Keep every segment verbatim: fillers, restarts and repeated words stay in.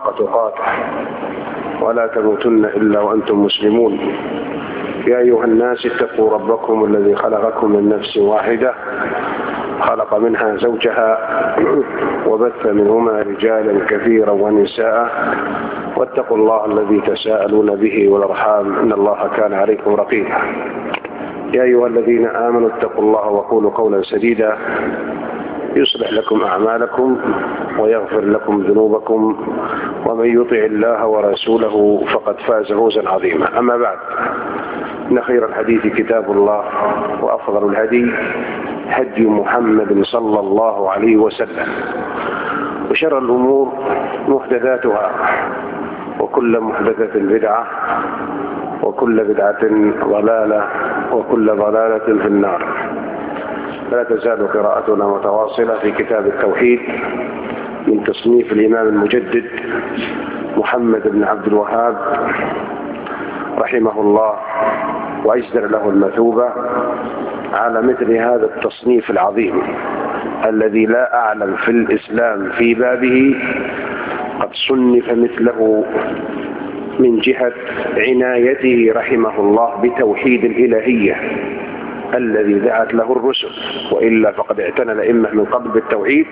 حق تقاته ولا تموتن إلا وأنتم مسلمون. يا أيها الناس اتقوا ربكم الذي خلقكم من نفس واحدة خلق منها زوجها وبث منهما رجالا كثيرا ونساء واتقوا الله الذي تساءلون به والأرحام إن الله كان عليكم رقيبا. يا أيها الذين آمنوا اتقوا الله وقولوا قولا سديدا يصلح لكم أعمالكم ويغفر لكم ذنوبكم ومن يطع الله ورسوله فقد فاز فوزا عظيما. أما بعد، إن خير الحديث كتاب الله وأفضل الهدي هدي محمد صلى الله عليه وسلم، وشر الأمور محدثاتها وكل محدثة بدعة وكل بدعة ضلالة وكل ضلالة في النار. فلا تزال قراءتنا متواصلة في كتاب التوحيد من تصنيف الإمام المجدد محمد بن عبد الوهاب رحمه الله، وأجزل له المثوبة على مثل هذا التصنيف العظيم الذي لا أعلم في الإسلام في بابه قد صنف مثله من جهة عنايته رحمه الله بتوحيد الإلهية الذي دعت له الرسل، وإلا فقد اعتنى الأئمة من قبل بالتوحيد،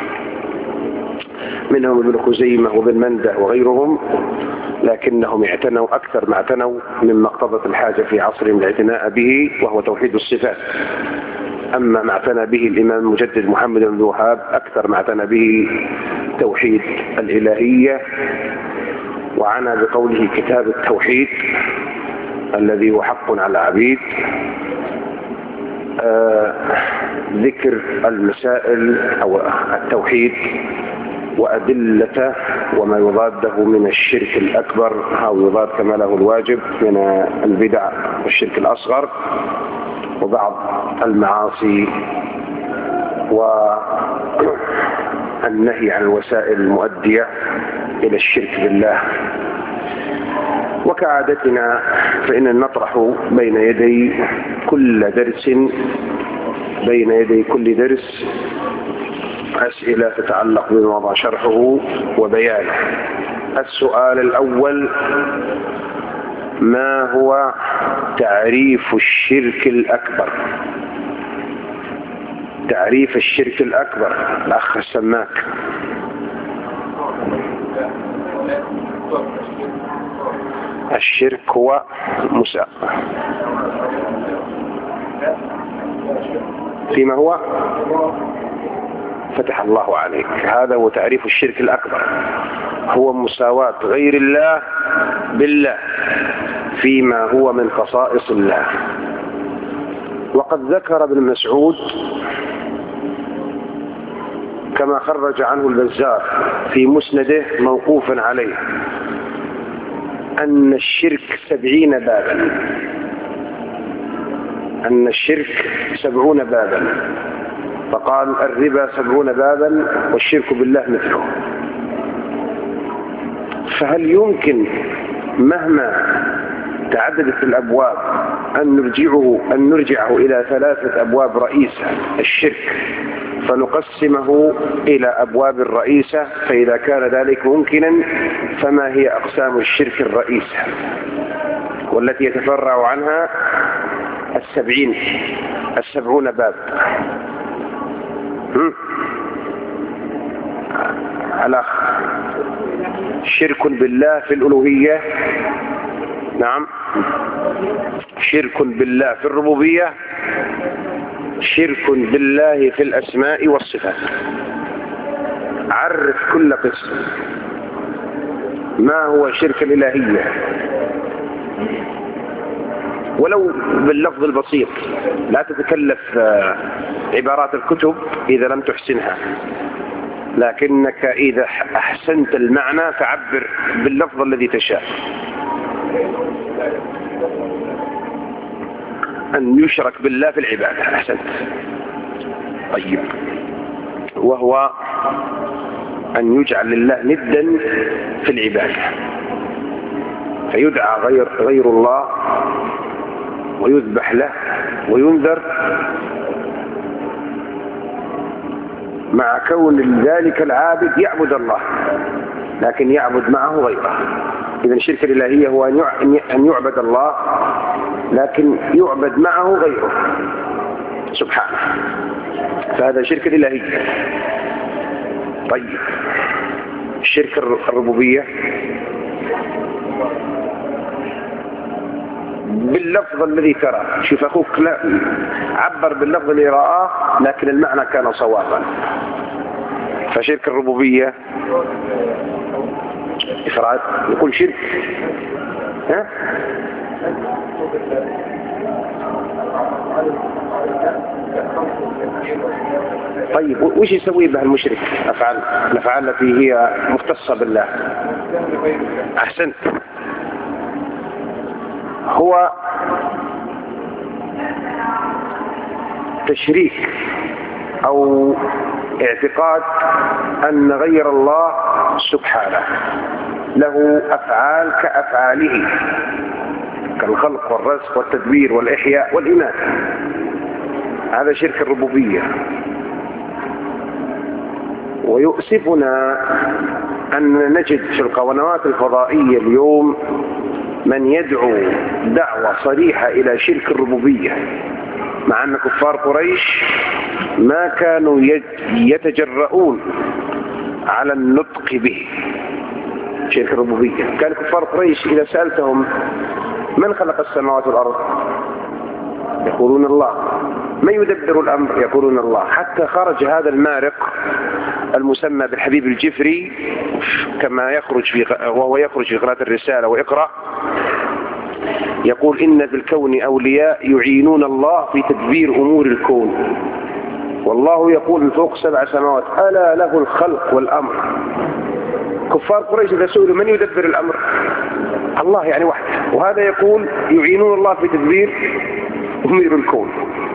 منهم ابن خزيمة وابن منده وغيرهم، لكنهم اعتنوا أكثر ما اعتنوا مما اقتضت الحاجة في عصرهم الاعتناء به، وهو توحيد الصفات. أما ما اعتنى به الإمام المجدد محمد بن الوهاب أكثر ما اعتنى به توحيد الإلهية، وعنى بقوله كتاب التوحيد الذي هو حق على العبيد، آه ذكر المسائل أو التوحيد وأدلته وما يضاده من الشرك الأكبر أو يضاد كماله الواجب من البدع والشرك الأصغر وبعض المعاصي والنهي عن الوسائل المؤدية إلى الشرك بالله. وكعادتنا فإن نطرح بين يدي كل درس بين يدي كل درس أسئلة تتعلق بموضوع شرحه وبيانه. السؤال الأول: ما هو تعريف الشرك الأكبر؟ تعريف الشرك الأكبر الأخ السماك. الشرك هو مساء فيما هو فتح الله عليك، هذا هو تعريف الشرك الأكبر، هو مساواة غير الله بالله فيما هو من خصائص الله. وقد ذكر ابن مسعود كما خرج عنه البزار في مسنده موقوفا عليه أن الشرك سبعين بابا أن الشرك سبعون بابا فقال: الربا سبعون بابا والشرك بالله مثله. فهل يمكن مهما تعددت الأبواب أن نرجعه أن نرجعه إلى ثلاثة أبواب رئيسة الشرك فنقسمه إلى أبواب الرئيسة؟ فإذا كان ذلك ممكنا فما هي أقسام الشرك الرئيسة والتي يتفرع عنها السبعين السبعون باب؟ الأخ: شرك بالله في الألوهية، نعم، شرك بالله في الربوبية، شرك بالله في الأسماء والصفات. عرف كل قسم. ما هو شرك الإلهية ولو باللفظ البسيط، لا تتكلف عبارات الكتب إذا لم تحسنها، لكنك إذا أحسنت المعنى تعبر باللفظ الذي تشاء. أن يشرك بالله في العبادة، أحسنت. طيب، وهو أن يجعل لله ندا في العبادة، فيدعى غير, غير الله ويذبح له وينذر، مع كون ذلك العابد يعبد الله لكن يعبد معه غيره. إذن الشرك الإلهية هو أن يعبد الله لكن يعبد معه غيره سبحانه، فهذا شرك الإلهية. طيب الشرك الربوبية باللفظ الذي ترى، شوف أخوك لا عبر باللفظ اللي رآه لكن المعنى كان صوابا. فشرك الربوبية إفراد يقول شرك، ها؟ طيب وش يسوي بها المشرك؟ أفعال الأفعال التي هي مختصة بالله. أحسنت. هو تشريك أو اعتقاد أن غير الله سبحانه له أفعال كأفعاله، كالخلق والرزق والتدبير والإحياء والإماتة. هذا شرك الربوبية. ويؤسفنا أن نجد في القنوات الفضائية اليوم من يدعو دعوة صريحة إلى شرك الربوبية، مع أن كفار قريش ما كانوا يتجرؤون على النطق به. شرك الربوبية كان كفار قريش إذا سألتهم من خلق السماوات والأرض يقولون الله، من يدبر الأمر يقولون الله. حتى خرج هذا المارق المسمى بالحبيب الجفري كما يخرج في وهو يخرج في قراءة الرسالة وإقرأ، يقول إن في الكون أولياء يعينون الله في تدبير أمور الكون، والله يقول من فوق سبع سماوات ألا له الخلق والأمر. كفار قريش إذا سئلوا من يدبر الأمر الله يعني واحد، وهذا يقول يعينون الله في تدبير أمور الكون.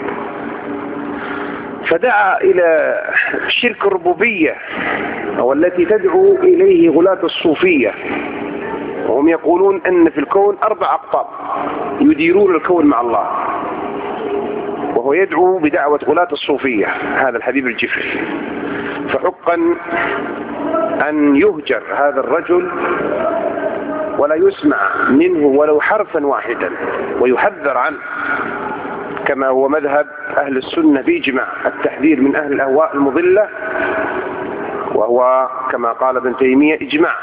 فدعا إلى شرك الربوبية والتي تدعو إليه غلاة الصوفية، وهم يقولون أن في الكون أربع أقطاب يديرون الكون مع الله، وهو يدعو بدعوة غلاة الصوفية هذا الحبيب الجفري. فحقا أن يهجر هذا الرجل ولا يسمع منه ولو حرفا واحدا ويحذر عنه، كما هو مذهب أهل السنة بإجماع التحذير من أهل الأهواء المضلة، وهو كما قال ابن تيمية إجماع.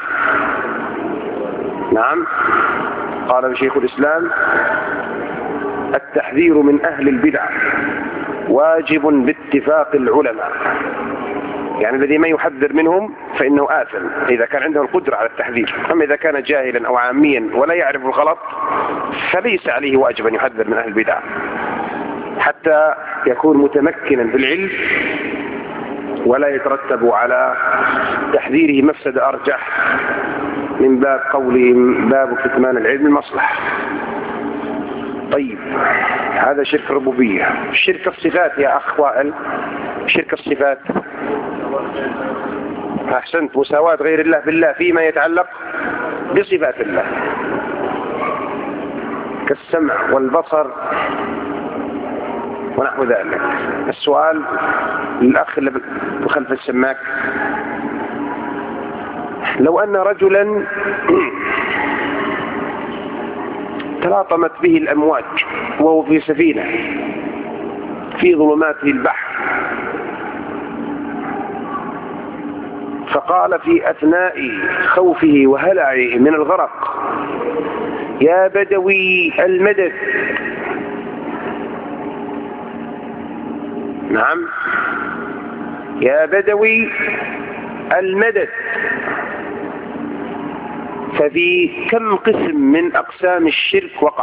نعم قال شيخ الإسلام التحذير من أهل البدع واجب باتفاق العلماء، يعني الذي ما يحذر منهم فإنه آثم إذا كان عنده القدرة على التحذير. أما إذا كان جاهلا أو عاميا ولا يعرف الغلط فليس عليه واجب أن يحذر من أهل البدع حتى يكون متمكنا في العلم ولا يترتب على تحذيره مفسدة أرجح من باب قولهم باب كتمان العلم المصلح. طيب هذا شرك الربوبية. شرك الصفات يا أخ وائل، شرك الصفات أحسنت، مساواة غير الله بالله فيما يتعلق بصفات الله كالسمع والبصر ونحو ذلك. السؤال للأخ اللي خلف السماك، لو أن رجلا تلاطمت به الأمواج وهو في سفينة في ظلمات البحر، فقال في أثناء خوفه وهلعه من الغرق يا بدوي المدد. نعم يا بدوي المدد. ففي كم قسم من أقسام الشرك وقع؟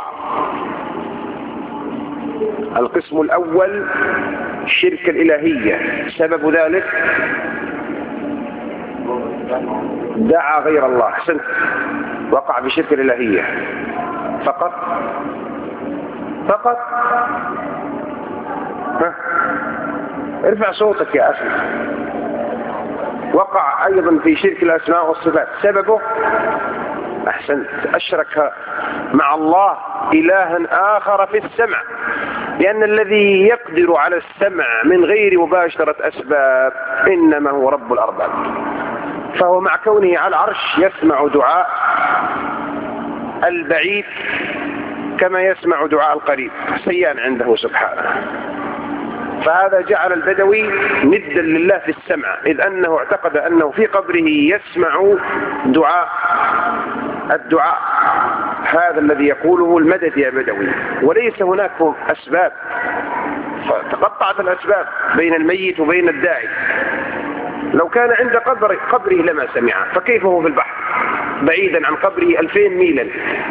القسم الأول شرك الإلهية، سبب ذلك دعا غير الله، حسنت، وقع بشرك الإلهية فقط فقط ها. ارفع صوتك يا أخي. وقع أيضا في شرك الأسماء والصفات، سببه أحسنت أشرك مع الله إلها آخر في السمع، لأن الذي يقدر على السمع من غير مباشرة أسباب إنما هو رب الأرباب. فهو مع كونه على العرش يسمع دعاء البعيد كما يسمع دعاء القريب، سيان عنده سبحانه. فهذا جعل البدوي ندا لله في السمع، إذ أنه اعتقد أنه في قبره يسمع دعاء الدعاء هذا الذي يقوله المدد يا بدوي، وليس هناك أسباب، فتقطعت الأسباب بين الميت وبين الداعي. لو كان عند قبر قبره لما سمعه، فكيف هو في البحر بعيدا عن قبره ألفين ميلا؟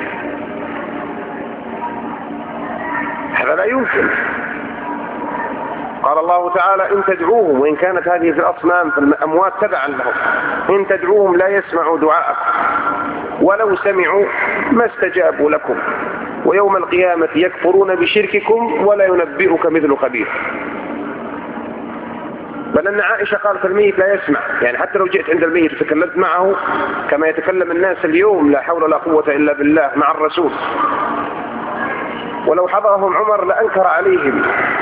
هذا لا يمكن. قال الله تعالى: إن تدعوهم، وإن كانت هذه في الأصنام فالأموات تبعا لهم، إن تدعوهم لا يسمعوا دعاءكم ولو سمعوا ما استجابوا لكم ويوم القيامة يكفرون بشرككم ولا ينبئك مثل خبير. بل أن عائشة قالت: الميت لا يسمع، يعني حتى لو جئت عند الميت وتكلمت معه كما يتكلم الناس اليوم لا حول ولا قوة إلا بالله مع الرسول، ولو حضرهم عمر لأنكر عليهم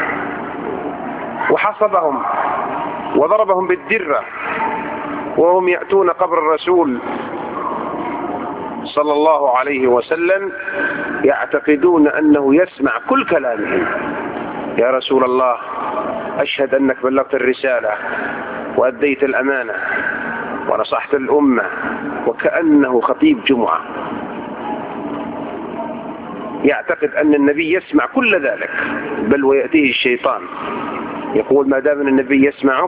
وحصبهم وضربهم بالدرة وهم يأتون قبر الرسول صلى الله عليه وسلم يعتقدون أنه يسمع كل كلامهم. يا رسول الله، أشهد أنك بلغت الرسالة وأديت الأمانة ونصحت الأمة، وكأنه خطيب جمعة يعتقد أن النبي يسمع كل ذلك. بل ويأتيه الشيطان يقول: ما دام النبي يسمعك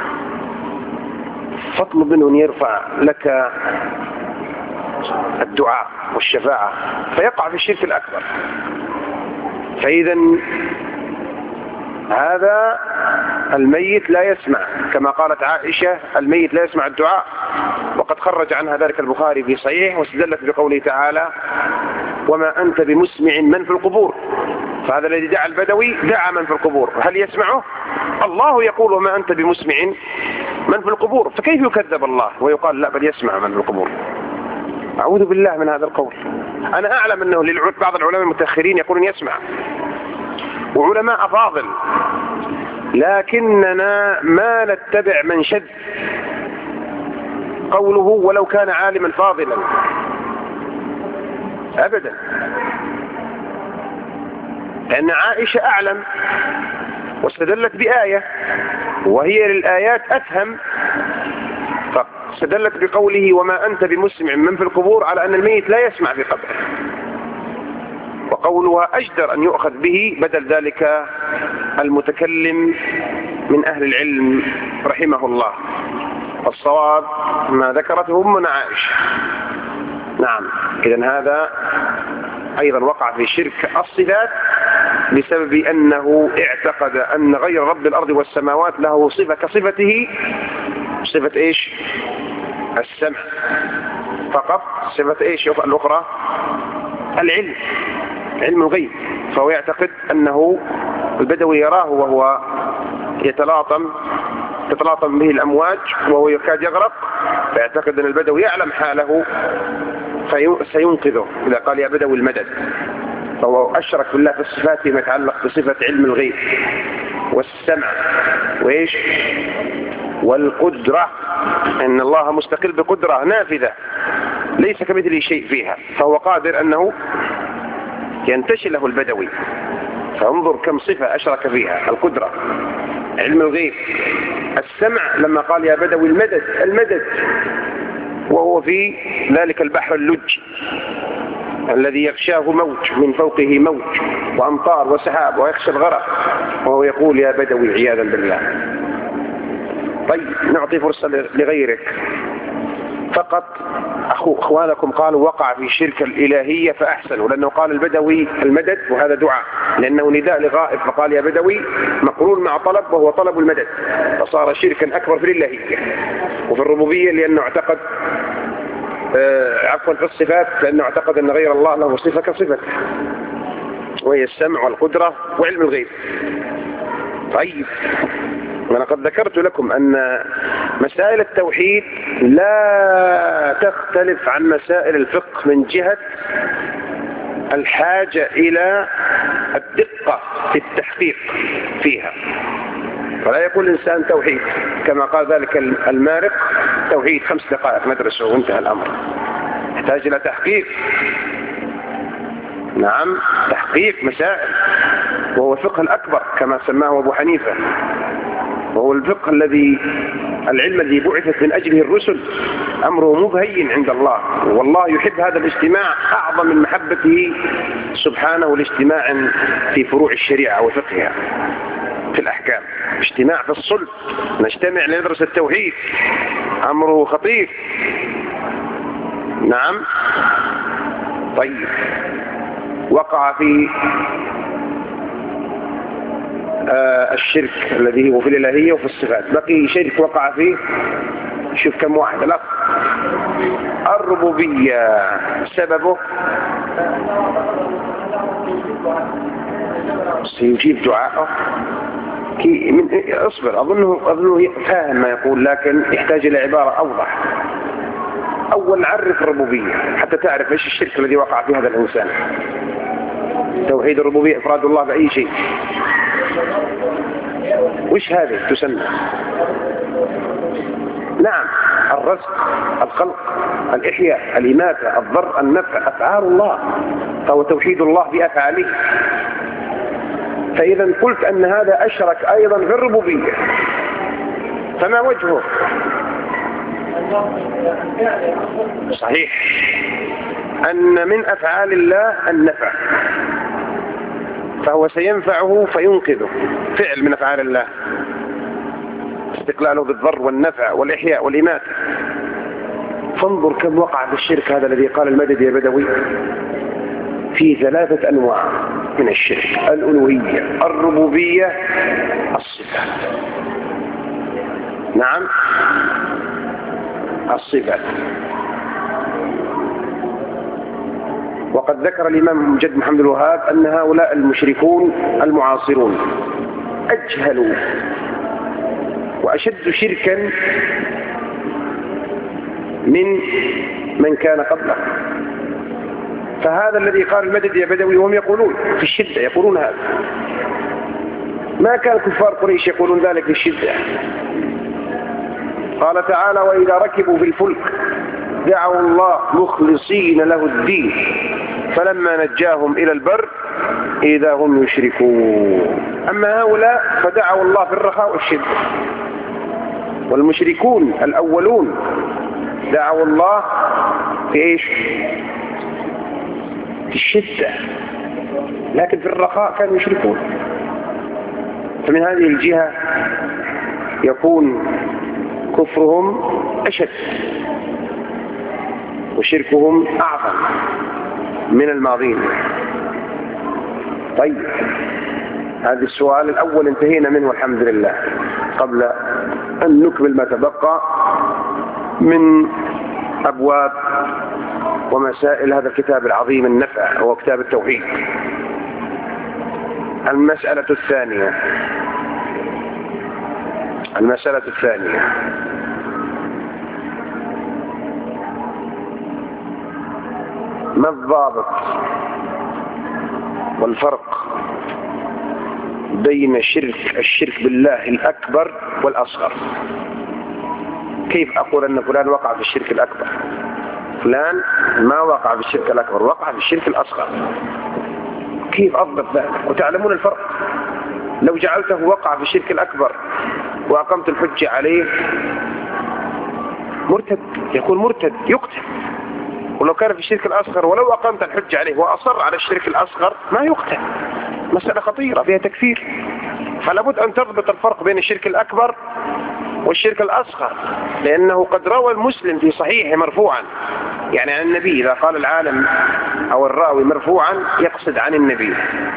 فاطلب منه أن يرفع لك الدعاء والشفاعة، فيقع في الشرك الأكبر. فإذا هذا الميت لا يسمع، كما قالت عائشة: الميت لا يسمع الدعاء، وقد خرج عنها ذلك البخاري في صحيح، واستدلت بقوله تعالى: وما أنت بمسمع من في القبور. فهذا الذي دعا البدوي دعا من في القبور، هل يسمعه؟ الله يقول: وما أنت بمسمع من في القبور، فكيف يكذب الله ويقال لا بل يسمع من في القبور؟ أعوذ بالله من هذا القول. أنا أعلم أنه بعض العلماء المتأخرين يقولون يسمع، وعلماء فاضل، لكننا ما نتبع من شذ قوله ولو كان عالما فاضلا أبدا. لأن عائشة أعلم واستدلت بآية وهي للآيات أفهم، فاستدلت بقوله: وما أنت بمسمع من في القبور، على أن الميت لا يسمع في قبره، وقولها أجدر أن يؤخذ به بدل ذلك المتكلم من أهل العلم رحمه الله. الصواب ما ذكرته أمنا عائشة. نعم، إذن هذا أيضا وقع في شرك الصفات بسبب أنه اعتقد أن غير رب الأرض والسماوات له صفة كصفته، صفة إيش؟ السمع فقط. صفة إيش الأخرى؟ العلم، علم الغيب. فهو يعتقد أنه البدوي يراه وهو يتلاطم تتلاطم به الأمواج وهو يكاد يغرق، فيعتقد أن البدوي يعلم حاله فسينقذه إذا قال: يا بدوي المدد. فهو أشرك بالله في الصفات فيما يتعلق بصفة علم الغيب والسمع وإيش والقدرة، أن الله مستقل بقدرة نافذة ليس كمثله شيء فيها، فهو قادر أنه ينتشل له البدوي. فانظر كم صفة أشرك فيها: القدرة، علم الغيب، السمع لما قال: يا بدوي المدد المدد، وهو في ذلك البحر اللج الذي يغشاه موج من فوقه موج وأمطار وسحاب ويخشى الغرق، وهو يقول: يا بدوي عياذا بالله. طيب، نعطي فرصة لغيرك فقط. أخو أخوانكم قالوا وقع في شرك الإلهية فأحسنوا، لأنه قال البدوي المدد وهذا دعاء، لأنه نداء لغائب، فقال يا بدوي مقرون مع طلب وهو طلب المدد، فصار شركا أكبر في الإلهية وفي الربوبية، لأنه اعتقد آه عفوا في الصفات، لأنه اعتقد أن غير الله له صفة كصفته وهي السمع والقدرة وعلم الغيب. طيب، أنا قد ذكرت لكم أن مسائل التوحيد لا تختلف عن مسائل الفقه من جهة الحاجة إلى الدقة في التحقيق فيها. ولا يقول الإنسان توحيد كما قال ذلك المارق توحيد خمس دقائق ندرسه وانتهى الأمر. يحتاج إلى تحقيق، نعم تحقيق مسائل، وهو الفقه الأكبر كما سماه أبو حنيفة، وهو الفقه الذي العلم الذي بعثت من أجله الرسل، أمره مبهين عند الله، والله يحب هذا الاجتماع أعظم من محبته سبحانه الاجتماع في فروع الشريعة وفقهها في الأحكام. اجتماع في الصلب نجتمع لندرس التوحيد أمره خطير. نعم. طيب، وقع في آه الشرك الذي هو في الإلهية وفي الصفات، بقي شرك وقع فيه، شوف كم واحد، لا الربوبية سببه سيجيب دعاءه. كي من اصبر، أظنه أظنه فاهم ما يقول، لكن يحتاج إلى عبارة أوضح. أول عرف الربوبية حتى تعرف إيش الشرك الذي وقع في هذا الإنسان. توحيد الربوبية إفراد الله بأي شيء. وش هذه تسمى؟ نعم، الرزق، الخلق، الإحياء، الإماتة، الضر، النفع، أفعال الله، فهو توحيد الله بأفعاله. فإذا قلت أن هذا أشرك أيضا في الربوبية، فما وجهه؟ صحيح أن من أفعال الله النفع، فهو سينفعه فينقذه، فعل من أفعال الله، استقلاله بالضر والنفع والإحياء والإماتة. فانظر كم وقع في الشرك هذا الذي قال المدد يا بدوي في ثلاثة أنواع من الشرك: الألوهية، الربوبية، الصفات. نعم، الصفات. وقد ذكر الإمام جد محمد الوهاب أن هؤلاء المشركون المعاصرون أجهلوا وأشد شركا من من كان قبله. فهذا الذي قال المدد يا بدوي وهم يقولون في الشدة، يقولون هذا، ما كان كفار قريش يقولون ذلك في الشدة. قال تعالى: وإذا ركبوا في الفلك دعوا الله مخلصين له الدين فلما نجاهم إلى البر إذا هم يشركون. أما هؤلاء فدعوا الله في الرخاء والشدة، والمشركون الأولون دعوا الله في إيش؟ في الشدة، لكن في الرخاء كانوا يشركون. فمن هذه الجهة يكون كفرهم أشد وشركهم أعظم من الماضين. طيب، هذا السؤال الأول انتهينا منه والحمد لله، قبل أن نكمل ما تبقى من أبواب ومسائل هذا الكتاب العظيم النفع هو كتاب التوحيد. المسألة الثانية المسألة الثانية ما الضابط والفرق بين الشرك الشرك بالله الأكبر والأصغر؟ كيف أقول أن فلان وقع في الشرك الأكبر، فلان ما وقع في الشرك الأكبر، وقع في الشرك الأصغر؟ كيف أضبط ذلك؟ وتعلمون الفرق. لو جعلته وقع في الشرك الأكبر وأقمت الحجة عليه مرتد، يكون مرتد يقتل. ولو كان في الشرك الأصغر ولو أقمت الحجة عليه وأصر على الشرك الأصغر ما يقتل. مسألة خطيرة فيها تكفير. فلا بد أن تضبط الفرق بين الشرك الأكبر والشرك الأصغر، لأنه قد روى المسلم في صحيحه مرفوعا، يعني عن النبي. إذا قال العالم أو الراوي مرفوعا يقصد عن النبي.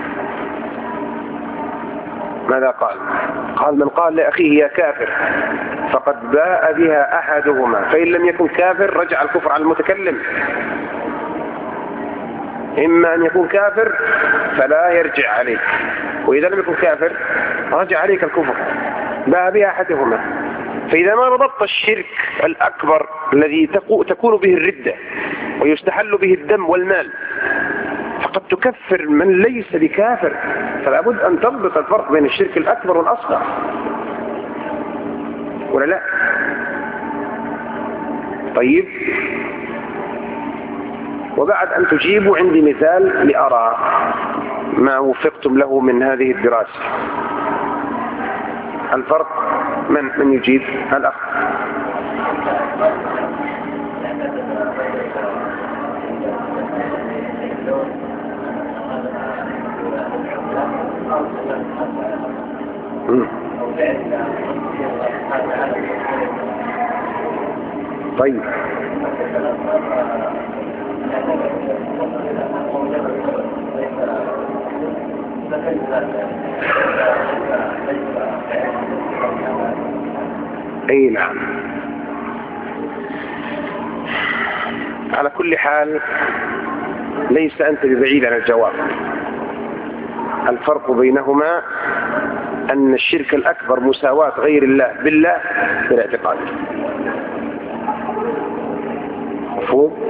ماذا قال؟ قال: من قال لأخيه يا كافر فقد باء بها أحدهما، فإن لم يكن كافر رجع الكفر على المتكلم. إما أن يكون كافر فلا يرجع عليك، وإذا لم يكن كافر رجع عليك الكفر، باء بها أحدهما. فإذا ما ربطت الشرك الأكبر الذي تكون به الردة ويستحل به الدم والمال فقد تكفر من ليس بكافر، فلا بد أن تضبط الفرق بين الشرك الأكبر والأصغر. ولا لا؟ طيب، وبعد أن تجيبوا عندي مثال لأرى ما وفقتم له من هذه الدراسة. الفرق، من من يجيب؟ الأخ. طيب، اي نعم. على كل حال ليس أنت ببعيد عن الجواب. الفرق بينهما أن الشرك الأكبر مساواة غير الله بالله بالاعتقاد. مفهوم؟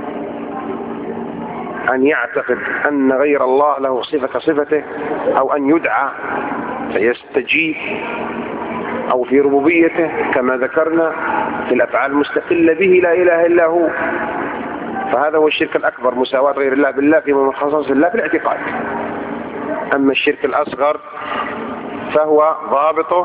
أن يعتقد أن غير الله له صفة كصفته، أو أن يدعى فيستجيب، أو في ربوبيته كما ذكرنا في الأفعال المستقلة به لا إله إلا هو. فهذا هو الشرك الأكبر، مساواة غير الله بالله فيما من خصائص الله في الاعتقاد. أما الشرك الأصغر فهو ضابطه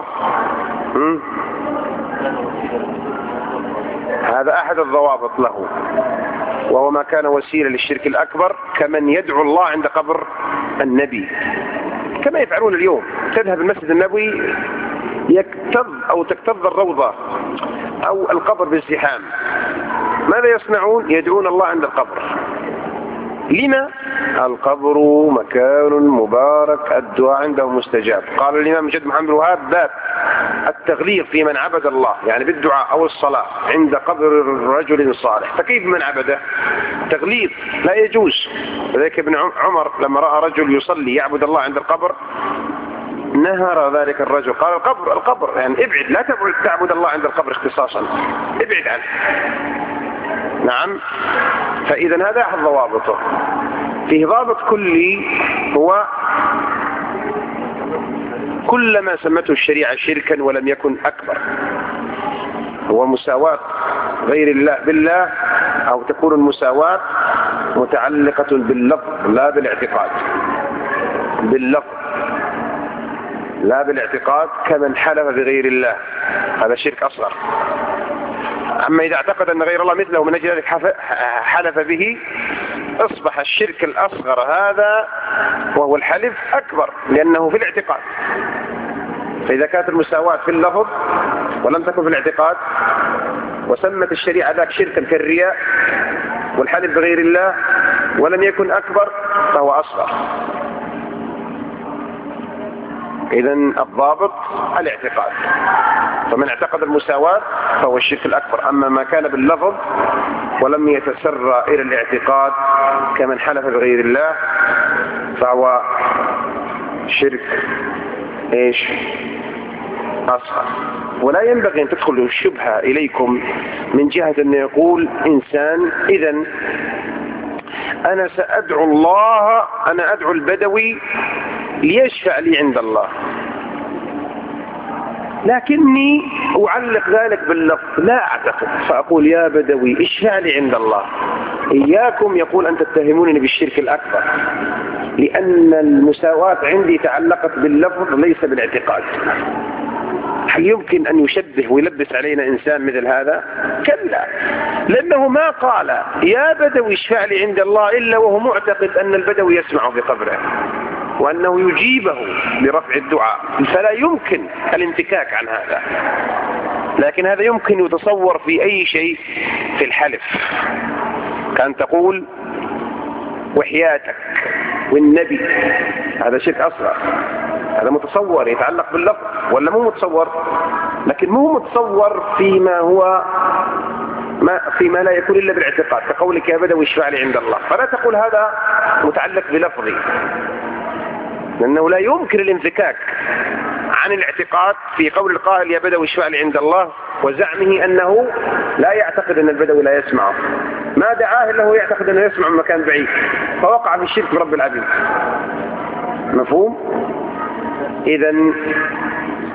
هذا أحد الضوابط له، وهو ما كان وسيلة للشرك الأكبر، كمن يدعو الله عند قبر النبي كما يفعلون اليوم. تذهب المسجد النبوي يكتظ أو تكتظ الروضة أو القبر بالزحام، ماذا يصنعون؟ يدعون الله عند القبر. لما؟ القبر مكان مبارك الدعاء عنده مستجاب. قال الإمام جد محمد الوهاب: باب التغليظ في من عبد الله، يعني بالدعاء أو الصلاة عند قبر رجل صالح. فكيف من عبده؟ تغليظ لا يجوز. لذلك ابن عمر لما رأى رجل يصلي يعبد الله عند القبر نهر ذلك الرجل، قال: القبر القبر، يعني ابعد، لا تعبد الله عند القبر اختصاصا، ابعد عنه. نعم. فإذا هذا أحد ضوابطه. فيه ضابط كلي، هو كل ما سمته الشريعة شركا ولم يكن أكبر، هو مساواة غير الله بالله، أو تكون المساواة متعلقة باللفظ لا بالاعتقاد، باللفظ لا بالاعتقاد، كمن حلف بغير الله، هذا شرك أصغر. أما إذا اعتقد أن غير الله مثله من أجل ذلك حلف به، أصبح الشرك الأصغر هذا وهو الحلف أكبر، لأنه في الاعتقاد. فإذا كانت المساواة في اللفظ ولم تكن في الاعتقاد، وسمت الشريعة ذاك شركا كالرياء والحلف بغير الله ولم يكن أكبر، فهو أصغر. إذن الضابط الاعتقاد. فمن اعتقد المساواة فهو الشرك الأكبر. أما ما كان باللفظ ولم يتسرى إلى الاعتقاد كمن حلف بغير الله فهو شرك إيش؟ أصغر. ولا ينبغي أن تدخل الشبهة إليكم من جهة أن يقول إنسان: إذن أنا سأدعو الله، أنا أدعو البدوي ليشفع لي عند الله، لكني أعلق ذلك باللفظ لا أعتقد، فأقول: يا بدوي اشفع لي عند الله. إياكم يقول أن تتهمونني بالشرك الأكبر، لأن المساواة عندي تعلقت باللفظ ليس بالاعتقاد. هل يمكن أن يشبه ويلبس علينا إنسان مثل هذا؟ كلا، لأنه ما قال يا بدوي اشفع لي عند الله إلا وهو معتقد أن البدوي يسمع في قبره وأنه يجيبه برفع الدعاء، فلا يمكن الانفكاك عن هذا. لكن هذا يمكن يتصور في أي شيء في الحلف، كان تقول وحياتك والنبي، هذا شرك أصغر، هذا متصور يتعلق باللفظ ولا مو متصور؟ لكن مو متصور فيما هو ما فيما لا يكون إلا بالاعتقاد، كقولك يا بدوي اشفع لي عند الله، فلا تقول هذا متعلق بلفظي، لأنه لا يمكن الانفكاك عن الاعتقاد في قول القائل يا بدوي اشفع لي عند الله، وزعمه أنه لا يعتقد أن البدوي لا يسمعه، ما دعاه إلا هو يعتقد أنه يسمع من مكان بعيد، فوقع في الشرك برب العبيد. مفهوم؟ إذن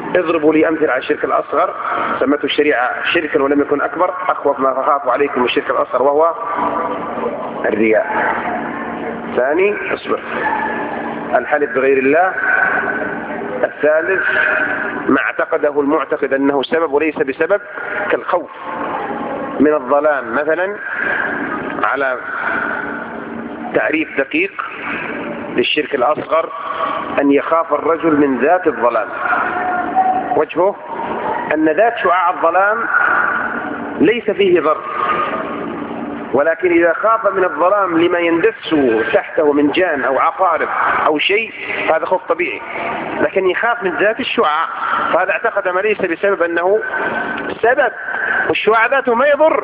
اضربوا لي أمثلة على الشرك الأصغر سمته الشريعة شركا ولم يكن أكبر. أخوف ما أخاف عليكم الشرك الأصغر وهو الرياء. ثاني اصبر الحلف بغير الله. الثالث ما اعتقده المعتقد أنه سبب وليس بسبب كالخوف من الظلام مثلا، على تعريف دقيق للشرك الأصغر أن يخاف الرجل من ذات الظلام. وجهه أن ذات شعاع الظلام ليس فيه ضر، ولكن إذا خاف من الظلام لما يندس تحته من جان أو عقارب أو شيء هذا خوف طبيعي. لكن يخاف من ذات الشعاع فهذا اعتقد ما ليس بسبب أنه سبب، والشعاع ذاته ما يضر.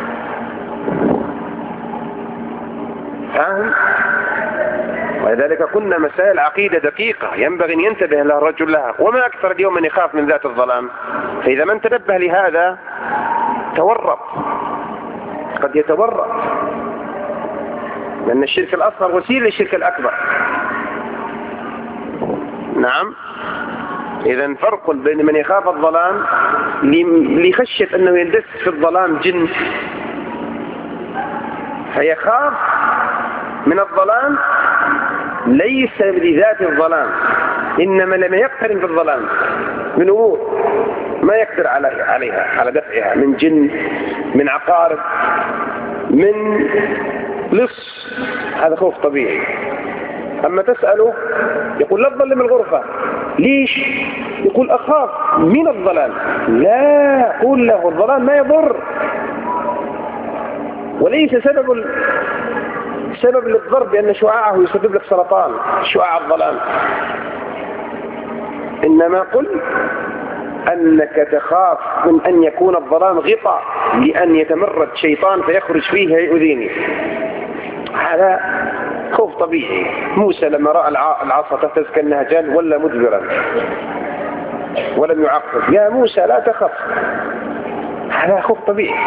فاهم؟ ولذلك كنا مسائل عقيدة دقيقة ينبغي أن ينتبه لها الرجل لها، وما أكثر اليوم من يخاف من ذات الظلام. فإذا ما انتبه لهذا تورط، قد يتورط، لأن الشرك الأصغر وسيلة للشرك الأكبر. نعم. إذا فرق بين من يخاف الظلام لخشية أنه يندس في الظلام جن فيخاف من الظلام ليس لذات الظلام، إنما لما يقترن بالظلام من أمور ما يقدر عليها على دفعها من جن، من عقارب، من لص، هذا خوف طبيعي. أما تسأله يقول لا تظلم الغرفة، ليش؟ يقول أخاف من الظلام. لا، قول له الظلام ما يضر، وليس سبب سبب للضر بأن شعاعه يسبب لك سرطان شعاع الظلام، إنما قل أنك تخاف من أن يكون الظلام غطاء لأن يتمرد شيطان فيخرج فيه يؤذيني. هذا خوف طبيعي. موسى لما رأى العصا تهتز كالنهجان ولا مدبرا ولم يعقب، يا موسى لا تخف، هذا خوف طبيعي.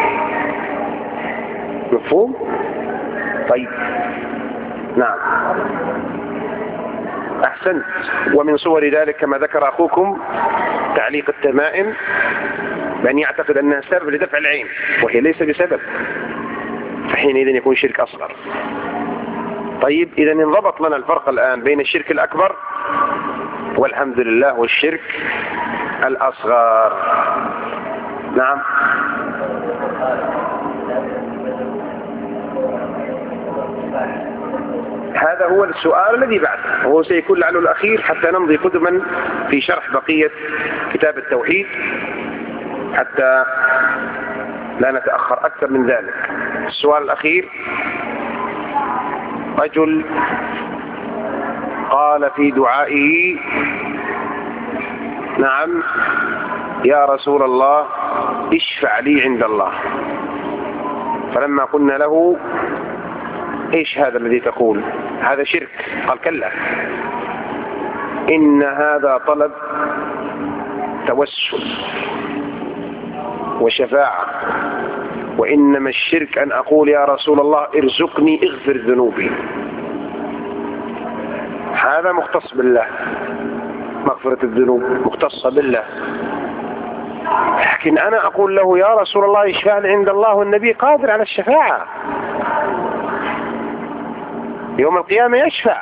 مفهوم؟ طيب. نعم أحسنت. ومن صور ذلك كما ذكر أخوكم تعليق التمائم بأن يعتقد أنها سبب لدفع العين وهي ليس بسبب، فحينئذ يكون شرك أصغر. طيب إذا انضبط لنا الفرق الآن بين الشرك الأكبر والحمد لله والشرك الأصغر. نعم. هذا هو السؤال الذي بعده، وهو سيكون لعله الأخير حتى نمضي قدما في شرح بقية كتاب التوحيد حتى لا نتأخر أكثر من ذلك. السؤال الأخير: رجل قال في دعائه: نعم يا رسول الله اشفع لي عند الله. فلما قلنا له: ايش هذا الذي تقول؟ هذا شرك. قال: كلا، إن هذا طلب توسل وشفاعة، وإنما الشرك أن أقول يا رسول الله ارزقني اغفر ذنوبي. هذا مختص بالله، مغفرة الذنوب مختصة بالله. لكن أنا أقول له يا رسول الله اشفع لي عند الله، والنبي قادر على الشفاعة يوم القيامة يشفع.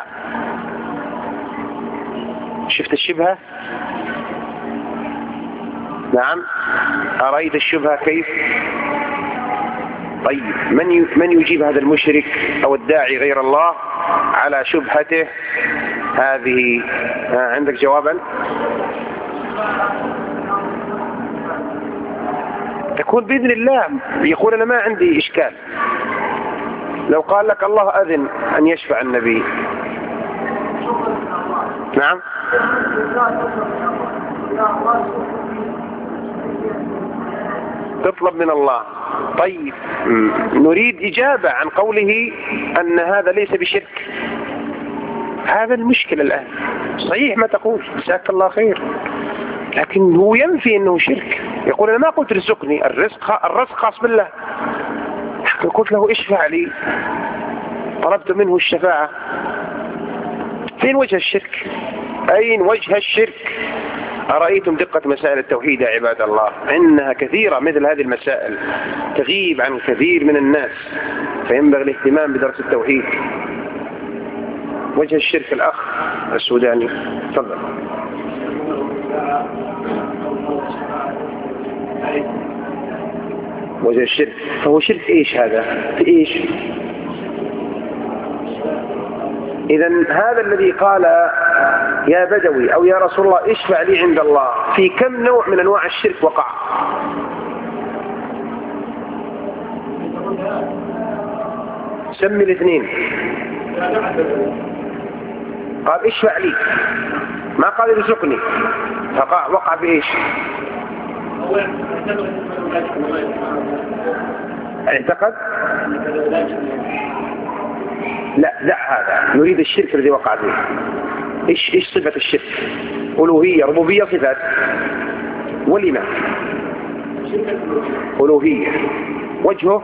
شفت الشبهة؟ نعم. أرأيت الشبهة كيف؟ طيب من من يجيب هذا المشرك أو الداعي غير الله على شبهته هذه؟ عندك جوابا؟ تكون بإذن الله يقول أنا ما عندي إشكال. لو قال لك الله أذن أن يشفع النبي. نعم. تطلب من الله. طيب نريد إجابة عن قوله أن هذا ليس بشرك. هذا المشكلة الآن. صحيح ما تقول، جزاك الله خير، لكن هو ينفي أنه شرك. يقول أنا ما قلت رزقني، الرزق الرزق خاص بالله. قلت له اشفع لي، طلبت منه الشفاعة. فين وجه الشرك؟ أين وجه الشرك؟ أرأيتم دقة مسائل التوحيد يا عباد الله؟ إنها كثيرة، مثل هذه المسائل تغيب عن كثير من الناس، فينبغي الاهتمام بدرس التوحيد. وجه الشرك الأخ السوداني، تفضل. وجه الشرك، فهو شرك إيش هذا؟ في إيش؟ إذن هذا الذي قال يا بدوي أو يا رسول الله اشفع لي عند الله، في كم نوع من أنواع الشرك وقع؟ سمي الاثنين. قال اشفع لي، ما قال ارزقني، فقع وقع بإيش؟ اعتقد؟ لا، دع هذا، نريد الشرك الذي وقع فيه. ايش ايش صفة الشرك؟ ألوهية، ربوبية، صفات. ولما؟ ألوهية. وجهه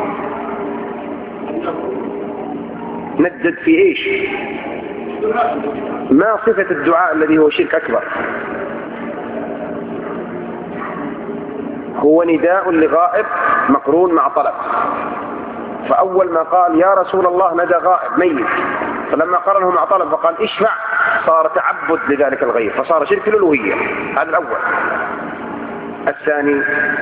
ندد في ايش؟ ما صفة الدعاء الذي هو شرك أكبر؟ هو نداء لغائب مقرون مع طلب. فأول ما قال يا رسول الله ندى غائب ميت، فلما قرنه مع طلب فقال اشفع، صار تعبد لذلك الغير، فصار شرك الألوهية. هذا الأول. الثاني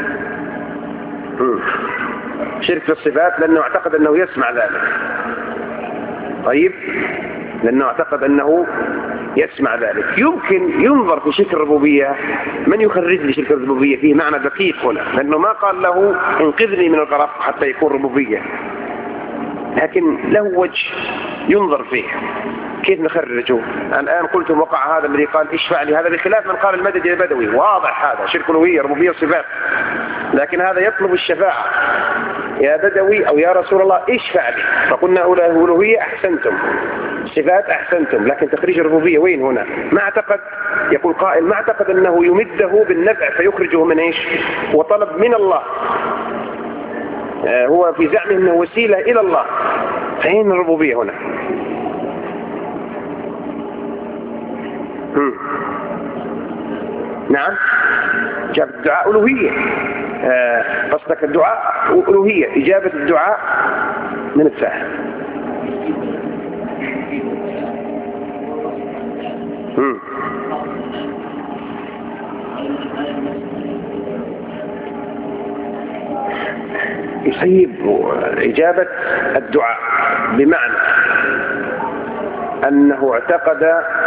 شرك في الصفات، لأنه اعتقد أنه يسمع ذلك. طيب، لأنه اعتقد أنه يسمع ذلك. يمكن ينظر في شرك الربوبية، من يخرج لي شرك الربوبية؟ فيه معنى دقيق هنا، لأنه ما قال له انقذني من الغرق حتى يكون ربوبية، لكن له وجه ينظر فيه. كيف نخرجه؟ الآن قلتم وقع هذا الذي قال اشفع لي، هذا بخلاف من قال المدد يا بدوي، واضح هذا شرك الألوهية، ربوبية صفات. لكن هذا يطلب الشفاعة، يا بدوي أو يا رسول الله اشفع لي، فقلنا ألوهية أحسنتم، صفات أحسنتم، لكن تخريج الربوبية وين هنا؟ ما اعتقد، يقول قائل ما اعتقد أنه يمده بالنفع فيخرجه من إيش؟ وطلب من الله، آه هو في زعمه أنه وسيلة إلى الله، فين الربوبية هنا؟ هم. نعم، جاب الدعاء ألوهية، آه قصدك الدعاء ألوهية، إجابة الدعاء من الساحر. هم. يصيب إجابة الدعاء بمعنى أنه اعتقد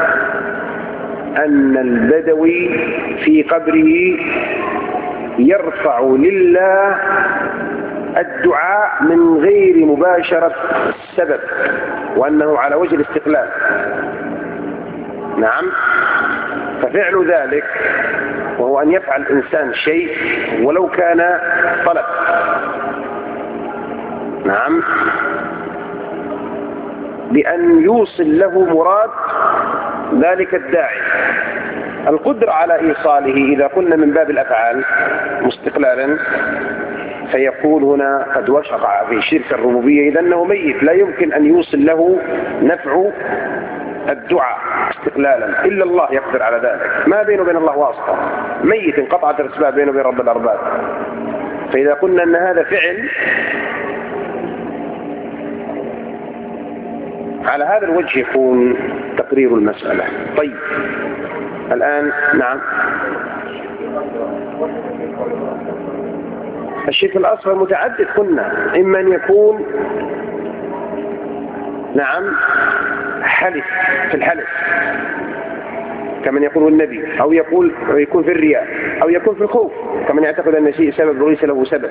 أن البدوي في قبره يرفع لله الدعاء من غير مباشرة السبب، وأنه على وجه الاستقلال. نعم، ففعل ذلك وهو أن يفعل الإنسان شيء ولو كان طلب، نعم، بأن يوصل له مراد ذلك الداعي. القدرة على إيصاله إذا قلنا من باب الأفعال مستقلالا، فيقول هنا قد وقع في شرك الربوبية، إذا أنه ميت لا يمكن أن يوصل له نفع الدعاء استقلالا، إلا الله يقدر على ذلك، ما بينه وبين الله واسطة، ميت انقطعت الأسباب بينه وبين رب الأرباب. فإذا قلنا أن هذا فعل على هذا الوجه يكون تقرير المسألة. طيب الآن نعم، الشرك الأصغر متعدد، قلنا إما أن يكون نعم حلف في الحلف كمن يقول النبي، أو يقول يكون في الرياء، أو يكون في الخوف كمن يعتقد أن شيء سبب وليس له سبب.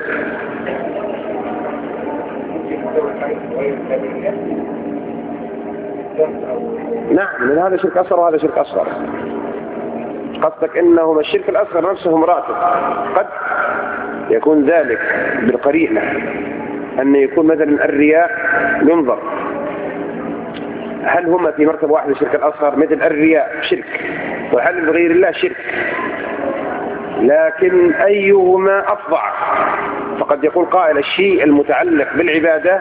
نعم، من هذا شرك أصغر وهذا شرك أصغر. قصدك إنه الشرك الأصغر نفسه مراتب، قد يكون ذلك بالقرينة، أن يكون مثلا الرياء ينظر هل هما في مرتبة واحدة الشرك الأصغر، مثل الرياء شرك والحلف بغير الله شرك، لكن أيهما أفضع؟ فقد يقول قائل الشيء المتعلق بالعبادة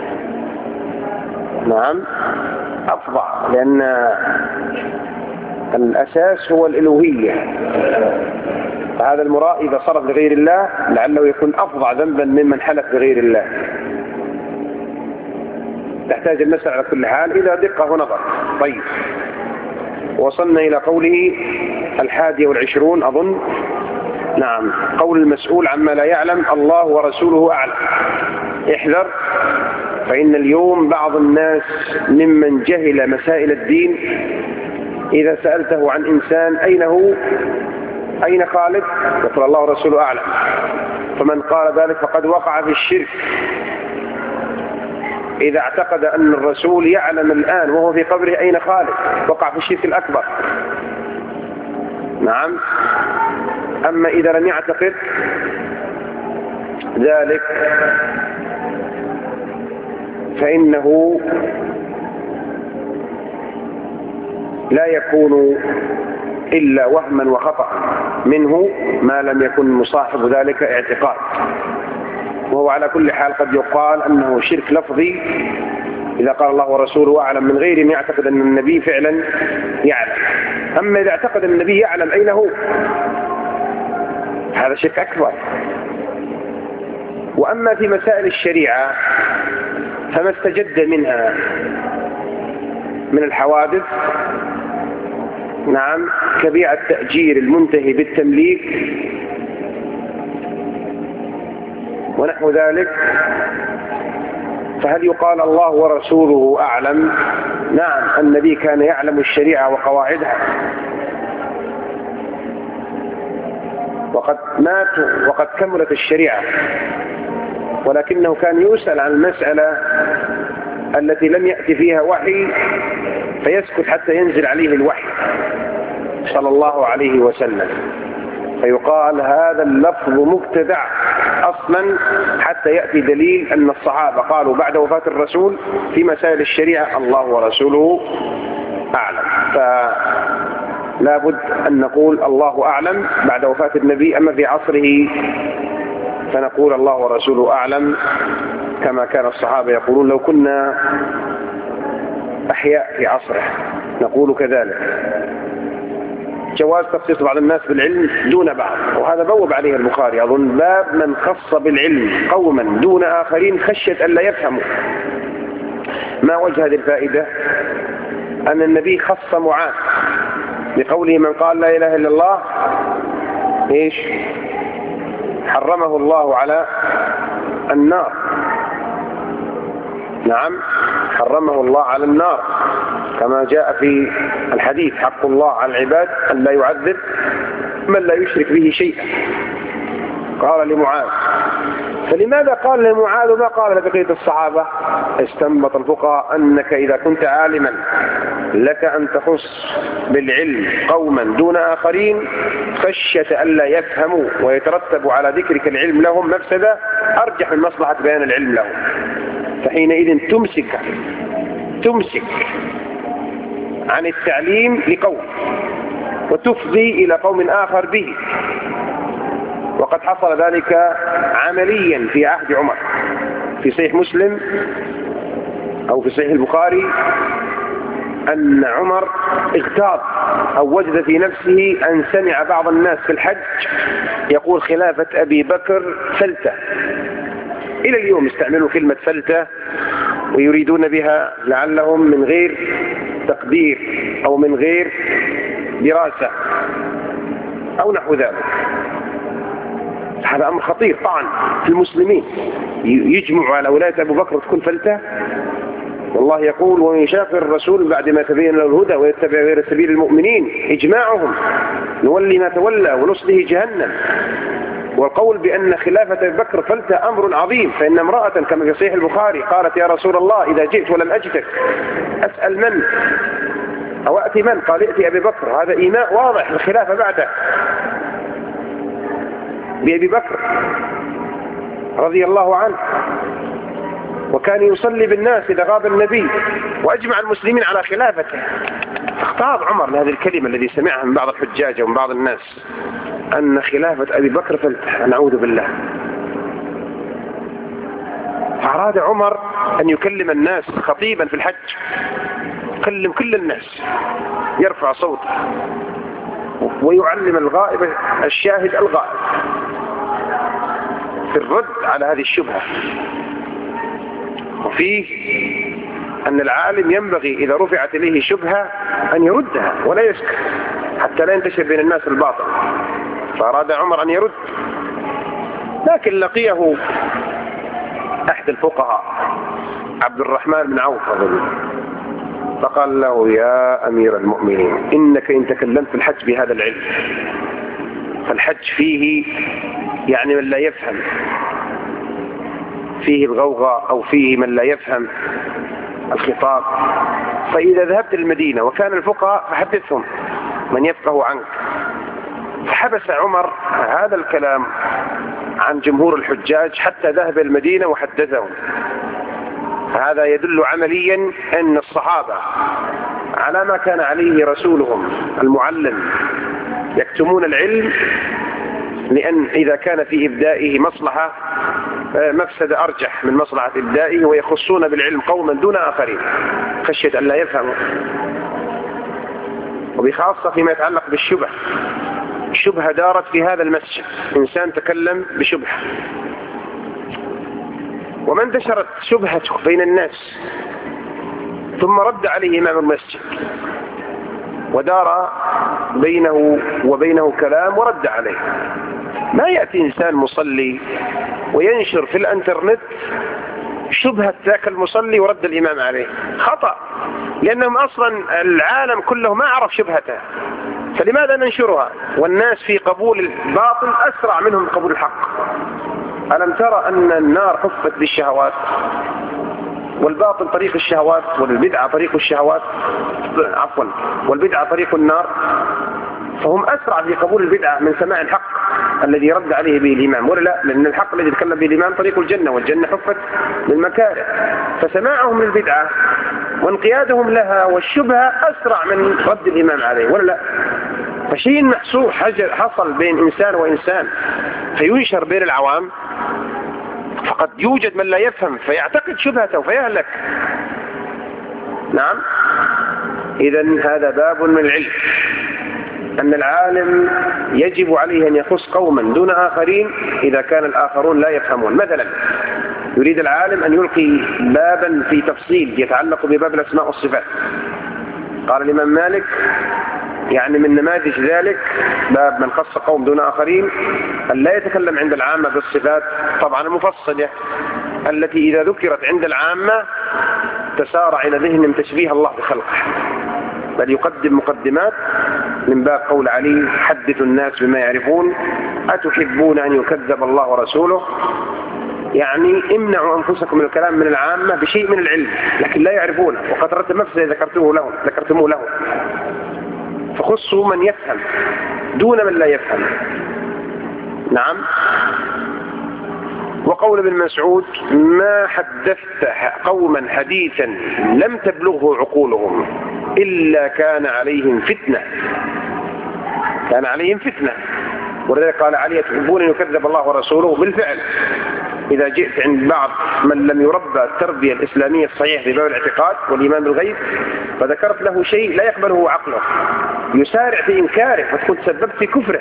نعم أفضع، لأن الأساس هو الألوهية، فهذا المراء إذا صرف لغير الله لعله يكون أفظع ذنبا ممن حلف بغير الله. تحتاج المسألة على كل حال إلى دقة ونظر. طيب، وصلنا إلى قوله الحادي والعشرون أظن. نعم، قول المسؤول عما لا يعلم الله ورسوله أعلم. احذر، فإن اليوم بعض الناس ممن جهل مسائل الدين إذا سألته عن إنسان أين هو أين خالد يقول الله ورسوله أعلم، فمن قال ذلك فقد وقع في الشرك. إذا اعتقد أن الرسول يعلم الآن وهو في قبره أين خالد وقع في الشرك الأكبر. نعم، أما إذا لم يعتقد ذلك فإنه لا يكون إلا وهما وخطأ منه ما لم يكن مصاحب ذلك اعتقاد، وهو على كل حال قد يقال أنه شرك لفظي إذا قال الله ورسوله أعلم من غير ما يعتقد أن النبي فعلا يعلم. أما إذا اعتقد أن النبي يعلم أين هو هذا شرك أكبر. وأما في مسائل الشريعة فما استجد منها من الحوادث، نعم، كبيع التأجير المنتهي بالتمليك ونحو ذلك، فهل يقال الله ورسوله أعلم؟ نعم، النبي كان يعلم الشريعة وقواعدها، وقد ماتوا وقد كملت الشريعة، ولكنه كان يسأل عن المسألة التي لم يأتي فيها وحي فيسكت حتى ينزل عليه الوحي صلى الله عليه وسلم، فيقال هذا اللفظ مبتدع أصلا حتى يأتي دليل أن الصحابة قالوا بعد وفاة الرسول في مسائل الشريعة الله ورسوله أعلم. فلا بد أن نقول الله أعلم بعد وفاة النبي، أما في عصره فنقول الله ورسوله أعلم كما كان الصحابة يقولون لو كنا أحياء في عصره نقول كذلك. جواز تخصيص بعض الناس بالعلم دون بعض، وهذا بوب عليه البخاري أظن باب من خص بالعلم قوما دون آخرين خشية أن لا يفهموا. ما وجه هذه الفائدة؟ أن النبي خص معاذ بقوله من قال لا إله إلا الله إيش حرمه الله على النار. نعم، حرمه الله على النار كما جاء في الحديث حق الله على العباد أن لا يعذب من لا يشرك به شيئا. قال لمعاذ، فلماذا قال لمعاذ وما قال لبقية الصحابة؟ استنبط الفقهاء أنك إذا كنت عالما لك أن تخص بالعلم قوما دون آخرين خشية أن لا يفهموا ويترتب على ذكرك العلم لهم مفسدة أرجح من مصلحة بيان العلم لهم، فحينئذ تمسك تمسك عن التعليم لقوم وتفضي إلى قوم آخر به. وقد حصل ذلك عمليا في عهد عمر في صحيح مسلم أو في صحيح البخاري أن عمر اغتاظ أو وجد في نفسه أن سمع بعض الناس في الحج يقول خلافة أبي بكر فلتة. إلى اليوم استعملوا كلمة فلتة ويريدون بها لعلهم من غير تقدير أو من غير دراسة أو نحو ذلك. هذا أمر خطير طبعا في المسلمين، يجمع على ولاية أبو بكر تكون فلتة. والله يقول ومن يشاقق الرسول بعد ما تبين له الهدى ويتبع غير سبيل المؤمنين إجماعهم نولي ما تولى ونصله جهنم. والقول بأن خلافة أبي بكر فلتة أمر عظيم، فإن امرأة كما في صحيح البخاري قالت يا رسول الله إذا جئت ولم أجدك أسأل من أو أتي من؟ قال ائتي أبي بكر. هذا إيماء واضح الخلافة بعده بأبي بكر رضي الله عنه، وكان يصلي بالناس إذا غاب النبي وأجمع المسلمين على خلافته. اختار عمر لهذه الكلمة الذي سمعها من بعض الحجاج ومن بعض الناس أن خلافة أبي بكر فلتة، نعوذ بالله. فأراد عمر أن يكلم الناس خطيبا في الحج، يكلم كل الناس يرفع صوته ويعلم الغائب الشاهد الغائب في الرد على هذه الشبهة. وفيه أن العالم ينبغي إذا رفعت إليه شبهة أن يردها ولا يسكت حتى لا ينتشر بين الناس الباطل. فأراد عمر أن يرد، لكن لقيه أحد الفقهاء عبد الرحمن بن عوف فقال له: يا أمير المؤمنين، إنك إن تكلمت في الحج بهذا العلم، فالحج فيه يعني من لا يفهم، فيه الغوغاء أو فيه من لا يفهم الخطاب، فإذا ذهبت المدينة وكان الفقهاء فحدثهم من يفقه عنك. فحبس عمر هذا الكلام عن جمهور الحجاج حتى ذهب المدينة وحدثهم. هذا يدل عمليا أن الصحابة على ما كان عليه رسولهم المعلم يكتمون العلم، لأن إذا كان في إبدائه مصلحة مفسدة أرجح من مصلحة إبدائه، ويخصون بالعلم قوما دون آخرين خشية أن لا يفهموا، وبخاصة فيما يتعلق بالشبه. الشبهة دارت في هذا المسجد، إنسان تكلم بشبهة وما انتشرت شبهته بين الناس ثم رد عليه إمام المسجد ودار بينه وبينه كلام ورد عليه. ما يأتي إنسان مصلي وينشر في الانترنت شبهة ذاك المصلي ورد الإمام عليه، خطأ، لأنهم أصلا العالم كله ما عرف شبهته، فلماذا ننشرها؟ والناس في قبول الباطل أسرع منهم قبول الحق. ألم ترى أن النار حفت بالشهوات، والباطل طريق الشهوات، والبدعة طريق الشهوات، عفوا والبدعة طريق النار، فهم أسرع في قبول البدعة من سماع الحق الذي رد عليه به الإمام، ولا لا؟ لأن الحق الذي تكلم به الإمام طريق الجنة، والجنة حفت بالمكاره، فسماعهم للبدعة وانقيادهم لها والشبهة أسرع من رد الإمام عليه، ولا لا؟ فشيء محسوس حصل بين إنسان وإنسان فينشر بين العوام، فقد يوجد من لا يفهم فيعتقد شبهته فيهلك. نعم، إذن هذا باب من العلم، أن العالم يجب عليه أن يخص قوما دون آخرين إذا كان الآخرون لا يفهمون. مثلا يريد العالم أن يلقي بابا في تفصيل يتعلق بباب الأسماء والصفات، قال الإمام مالك يعني من نماذج ذلك باب من خص قوم دون آخرين أن لا يتكلم عند العامة بالصفات طبعا المفصلة التي إذا ذكرت عند العامة تسارع إلى ذهنهم تشبيه الله بخلقه، بل يقدم مقدمات من باب قول علي: حدثوا الناس بما يعرفون أتحبون أن يكذب الله ورسوله، يعني امنعوا أنفسكم من الكلام من العامة بشيء من العلم لكن لا يعرفونه، وقد رتب مفسدة ذكرتموه لهم ذكرتموه لهم فخصوا من يفهم دون من لا يفهم. نعم. وقول ابن مسعود: ما حدثت قوما حديثا لم تبلغه عقولهم إلا كان عليهم فتنة، كان عليهم فتنة. ولذلك قال علي: تحبون أن يكذب الله ورسوله؟ بالفعل إذا جئت عند بعض من لم يربى التربية الإسلامية الصحيحة في باب الاعتقاد والإيمان بالغيب فذكرت له شيء لا يقبله عقله يسارع في إنكاره، فتكون تسببت في كفره،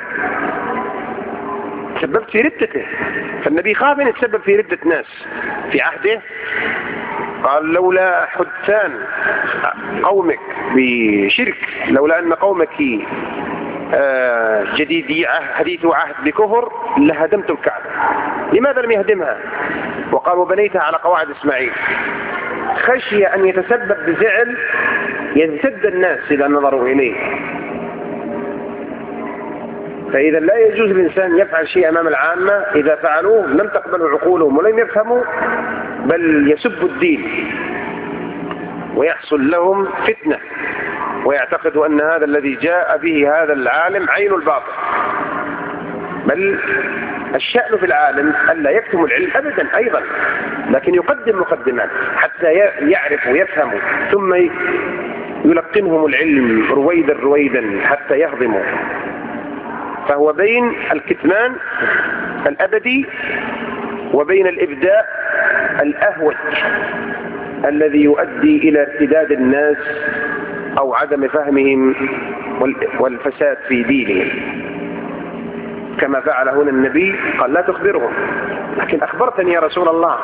تسببت في ردته. فالنبي خاف أن يتسبب في ردة ناس في عهده، قال: لولا حدثان قومك بشرك، لولا أن قومك جديد حديث عهد بكفر لهدمت الكعبة. لماذا لم يهدمها؟ وقال: وبنيتها على قواعد إسماعيل. خشي أن يتسبب بزعل يزدد الناس إذا نظروا إليه. فإذا لا يجوز الإنسان يفعل شيء أمام العامة إذا فعلوه لم تقبله عقولهم ولم يفهموا، بل يسبوا الدين ويحصل لهم فتنة ويعتقدوا أن هذا الذي جاء به هذا العالم عين الباطل. بل الشأن في العالم ألا يكتم العلم أبدا أيضا، لكن يقدم مقدمات حتى يعرفوا ويفهموا، ثم يلقنهم العلم رويدا رويدا حتى يهضموا. فهو بين الكتمان الأبدي وبين الإبداء الأهوج الذي يؤدي إلى ارتداد الناس أو عدم فهمهم والفساد في دينهم، كما فعل هنا النبي، قال لا تخبرهم، لكن أخبرتني يا رسول الله.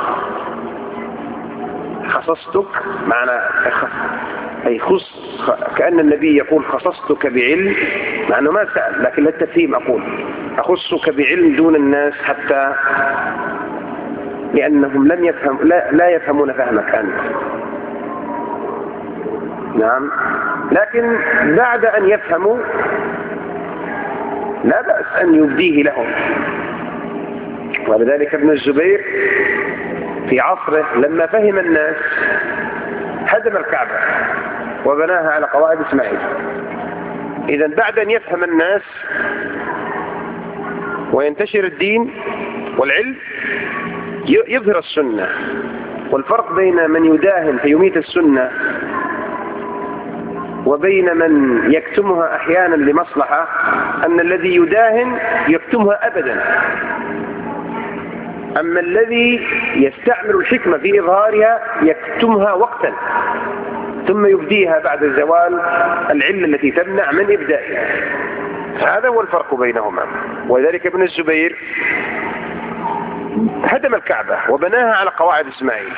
خصصتك معنى أي خص، كأن النبي يقول خصصتك بعلم، مع أنه ما سأل لكن للتفهيم أقول أخصك بعلم دون الناس، حتى لأنهم لم يفهم لا, لا يفهمون فهمك أنت. نعم، لكن بعد أن يفهموا لا بأس أن يبديه لهم. ولذلك ابن الزبير في عصره لما فهم الناس هدم الكعبة وبناها على قواعد إسماعيل. إذا بعد أن يفهم الناس وينتشر الدين والعلم يظهر السنة. والفرق بين من يداهن فيميت السنة وبين من يكتمها أحيانا لمصلحة، أن الذي يداهن يكتمها أبدا، أما الذي يستعمل الحكمة في إظهارها يكتمها وقتا ثم يبديها بعد زوال العلة التي تمنع من إبدائها. هذا هو الفرق بينهما. ولذلك ابن الزبير هدم الكعبة وبناها على قواعد إسماعيل،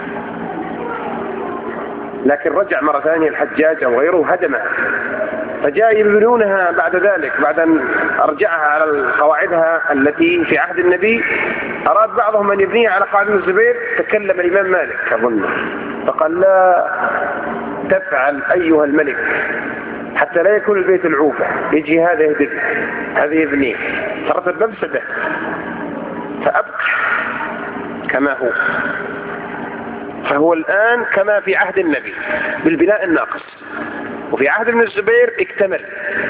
لكن رجع مرة ثانية الحجاج أو غيره هدمها، فجاء يبنونها بعد ذلك بعد أن أرجعها على قواعدها التي في عهد النبي. أراد بعضهم أن يبنيها على قواعد الزبير، تكلم الإمام مالك أظن فقال لا تفعل أيها الملك حتى لا يكون البيت العوفة، يجي هذا يهدم هذا يبنيه، صارت المفسدة، فأبقى كما هو. فهو الآن كما في عهد النبي بالبناء الناقص، وفي عهد ابن الزبير اكتمل.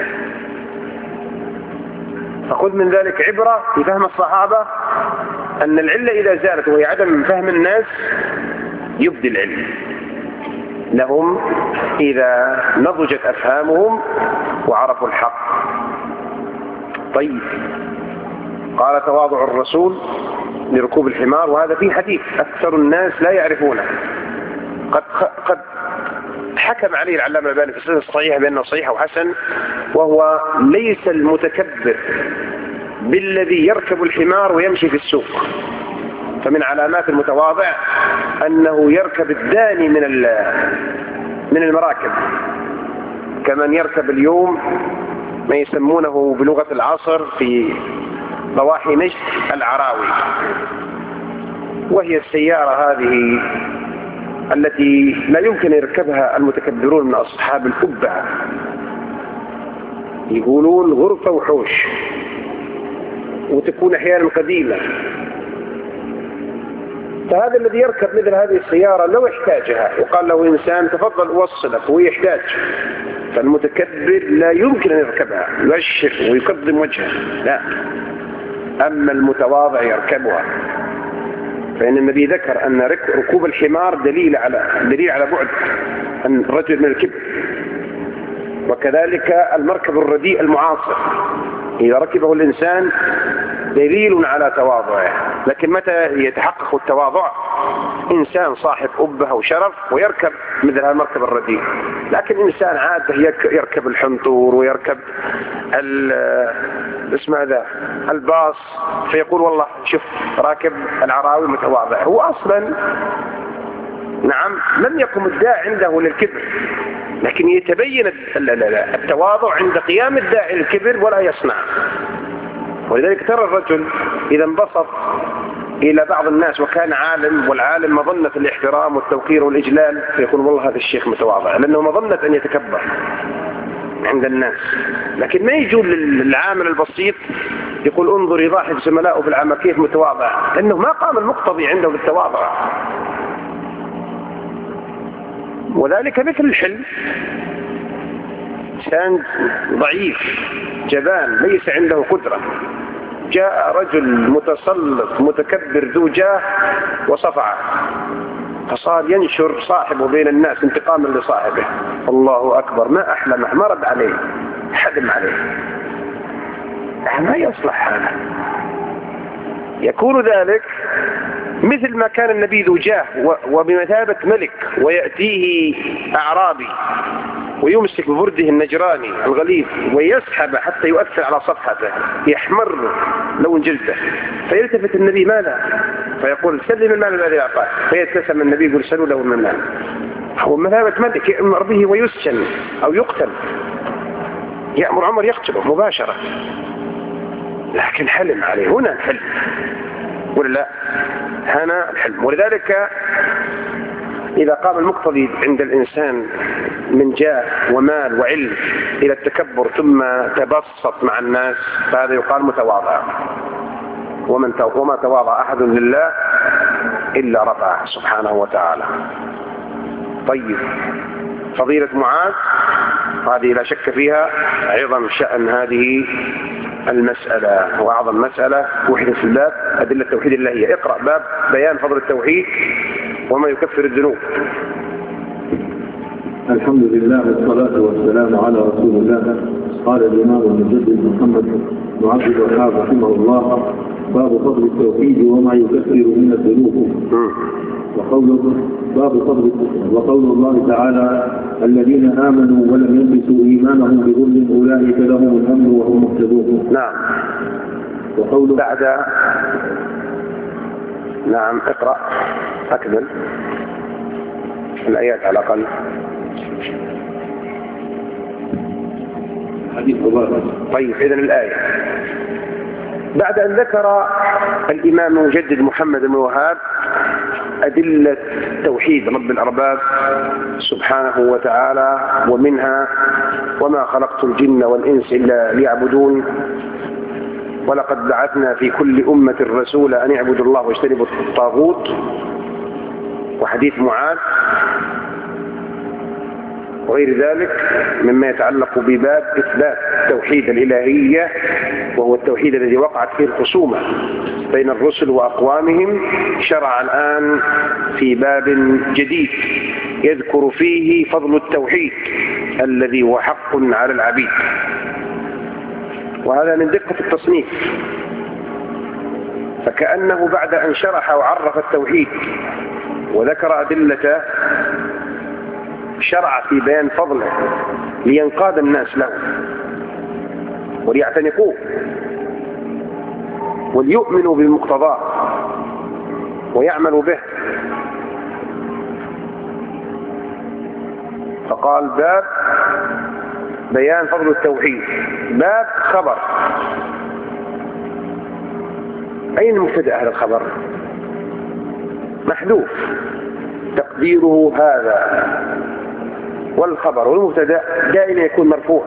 فخذ من ذلك عبرة في فهم الصحابة أن العلة إذا زالت وهي عدم فهم الناس يبدي العلم لهم إذا نضجت أفهامهم وعرفوا الحق. طيب، قال تواضع الرسول لركوب الحمار، وهذا في حديث أكثر الناس لا يعرفونه. قد قد حكم عليه العلامة الألباني في السلسلة الصحيحة بأنه صحيح وحسن، وهو ليس المتكبر بالذي يركب الحمار ويمشي في السوق، فمن علامات المتواضع أنه يركب الداني من من المراكب، كمن يركب اليوم ما يسمونه بلغة العصر في ضواحي نجد العراوي، وهي السيارة هذه التي لا يمكن يركبها المتكبرون من أصحاب القبعة، يقولون غرفة وحوش، وتكون أحيانا قديمة. فهذا الذي يركب مثل هذه السيارة لو احتاجها وقال له إنسان تفضل أوصلك وهو يحتاج، فالمتكبر لا يمكن أن يركبها، يؤشر ويقدم وجهه، لا. أما المتواضع يركبها، فإن النبي ذكر أن ركوب الحمار دليل على دليل على بعد الرجل من الكبر. وكذلك المركب الرديء المعاصر إذا ركبه الإنسان دليل على تواضعه. لكن متى يتحقق التواضع؟ إنسان صاحب أبه وشرف ويركب مثل هذا المركب الرديء. لكن إنسان عاده يركب الحنطور ويركب اسم هذا الباص، فيقول والله شوف راكب العراوي متواضع، هو أصلا نعم لم يقم الداعي عنده للكبر، لكن يتبين التواضع عند قيام الداعي للكبر ولا يصنع. ولذلك ترى الرجل إذا انبسط إلى بعض الناس وكان عالم، والعالم مظنة الاحترام والتوقير والإجلال، فيقول والله هذا الشيخ متواضع، لأنه مظنة أن يتكبر عند الناس. لكن ما يجول للعامل البسيط يقول انظر يضاحك زملائه في العمل كيف متواضع، لأنه ما قام المقتضي عنده بالتواضع. وذلك مثل الحلم، إنسان ضعيف جبان ليس عنده قدرة، جاء رجل متسلط متكبر ذو جاه وصفعه، فصار ينشر صاحبه بين الناس انتقاما لصاحبه. الله أكبر، ما أحلمه، ما رد عليه، حدم عليه. ما يصلح هذا. يكون ذلك مثل ما كان النبي ذو جاه وبمثابة ملك، ويأتيه أعرابي ويمسك ببرده النجراني الغليظ ويسحب حتى يؤثر على صفحته يحمر لون جلده، فيلتفت النبي ماذا؟ فيقول سلم المال الذي أعطاه، فيتسم النبي يقول سلوا له من المال. هو مثابة ملك يأمر به ويسجن أو يقتل، يأمر عمر يقتله مباشرة، لكن حلم عليه. هنا الحلم ولا لا؟ هنا الحلم. ولذلك إذا قام المقتضي عند الإنسان من جاه ومال وعلم إلى التكبر ثم تبسط مع الناس، فهذا يقال متواضع. ومن وما تواضع أحد لله إلا رفعه سبحانه وتعالى. طيب، فضيلة معاذ هذه لا شك فيها عظم شأن هذه المسألة وأعظم مسألة وحدة الباب أدلة التوحيد اللهية. اقرأ باب بيان فضل التوحيد وما يكفر الذنوب. الحمد لله والصلاة والسلام على رسول الله. قال الإمام المجدد محمد بن عبد الوهاب رحمه الله: باب فضل التوحيد وما يكفر من الذنوب. وقوله باب فضل وقول الله تعالى: الذين آمنوا ولم يلبسوا إيمانهم بظلم أولئك لهم الأمن وهم مهتدون. نعم. وقوله بعد نعم اقرأ أكمل الآيات على الأقل. حديث الله. طيب، إذن الآية بعد أن ذكر الإمام المجدد محمد بن وهاب أدلة توحيد رب الأرباب سبحانه وتعالى، ومنها وما خلقت الجن والإنس إلا ليعبدون، ولقد بعثنا في كل أمة رسولا أن يعبدوا الله واجتنبوا الطاغوت، وحديث معاذ وغير ذلك مما يتعلق بباب إثبات توحيد الإلهية، وهو التوحيد الذي وقعت فيه الخصومة بين الرسل وأقوامهم. شرع الآن في باب جديد يذكر فيه فضل التوحيد الذي هو حق على العبيد، وهذا من دقة التصنيف. فكأنه بعد أن شرح وعرف التوحيد وذكر أدلته شرع في بيان فضله لينقاد الناس له وليعتنقوه وليؤمنوا بمقتضاه ويعملوا به. فقال باب بيان فضل التوحيد. باب خبر. أين مبتدأ هذا الخبر؟ محذوف تقديره هذا، والخبر والمبتدأ دائما يكون مرفوع،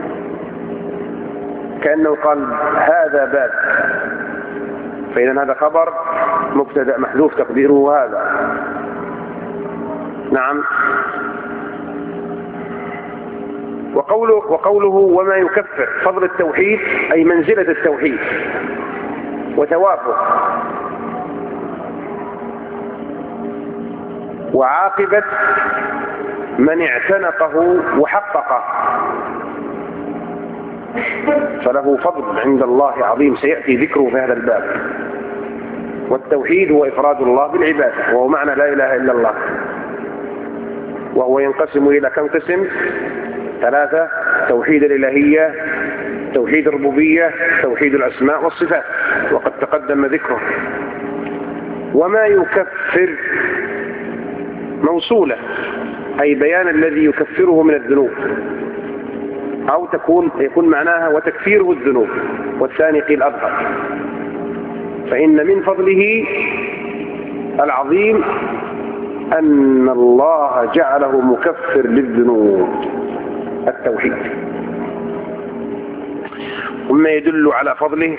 كأنه قال هذا باب، فإذا هذا خبر مبتدأ محذوف تقديره هذا. نعم. وقوله, وقوله وما يكفر فضل التوحيد أي منزلة التوحيد وثوابه وعاقبة من اعتنقه وحققه، فله فضل عند الله عظيم سيأتي ذكره في هذا الباب. والتوحيد هو إفراد الله بالعبادة، وهو معنى لا إله إلا الله، وهو ينقسم إلى كم قسم؟ ثلاثة: توحيد الإلهية، توحيد الربوبية، توحيد الأسماء والصفات، وقد تقدم ذكره. وما يكفر موصولة، أي بيان الذي يكفره من الذنوب، أو تكون يكون معناها وتكفيره الذنوب، والثاني قيل أظهر. فإن من فضله العظيم أن الله جعله مكفر للذنوب التوحيد. وما يدل على فضله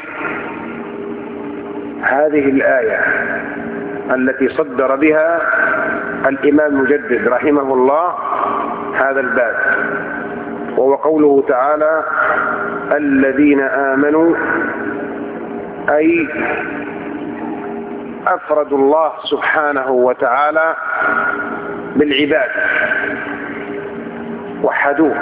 هذه الآية التي صدر بها الإمام المجدد رحمه الله هذا الباب، وهو قوله تعالى: الذين آمنوا، أي أفردوا الله سبحانه وتعالى بالعبادة، وحدوه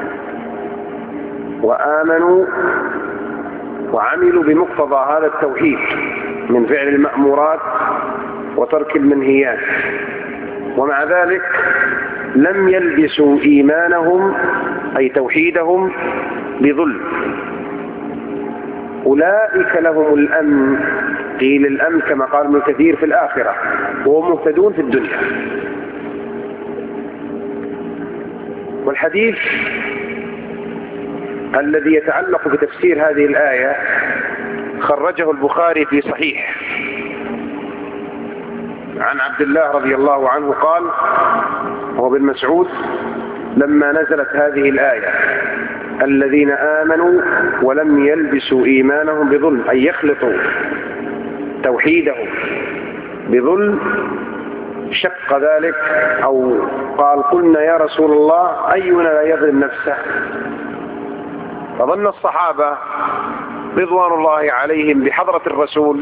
وآمنوا وعملوا بمقتضى هذا التوحيد من فعل المأمورات وترك المنهيات، ومع ذلك لم يلبسوا إيمانهم أي توحيدهم بظلم. أولئك لهم الأمن، قيل الأمن كما قال ابن كثير في الآخرة، وهم مهتدون في الدنيا. والحديث الذي يتعلق بتفسير هذه الآية خرجه البخاري في صحيح عن عبد الله رضي الله عنه قال، هو بن مسعود، لما نزلت هذه الآية الذين آمنوا ولم يلبسوا إيمانهم بظلم، أي يخلطوا توحيدهم بظلم، شق ذلك أو قال قلنا يا رسول الله أينا لا يظلم نفسه؟ فظن الصحابة رضوان الله عليهم بحضرة الرسول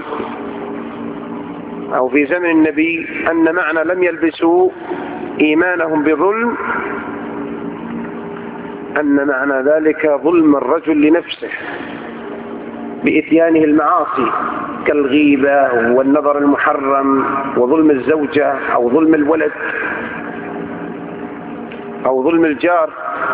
أو في زمن النبي أن معنى لم يلبسوا إيمانهم بظلم أن معنى ذلك ظلم الرجل لنفسه بإتيانه المعاصي كالغيبة والنظر المحرم وظلم الزوجة أو ظلم الولد أو ظلم الجار،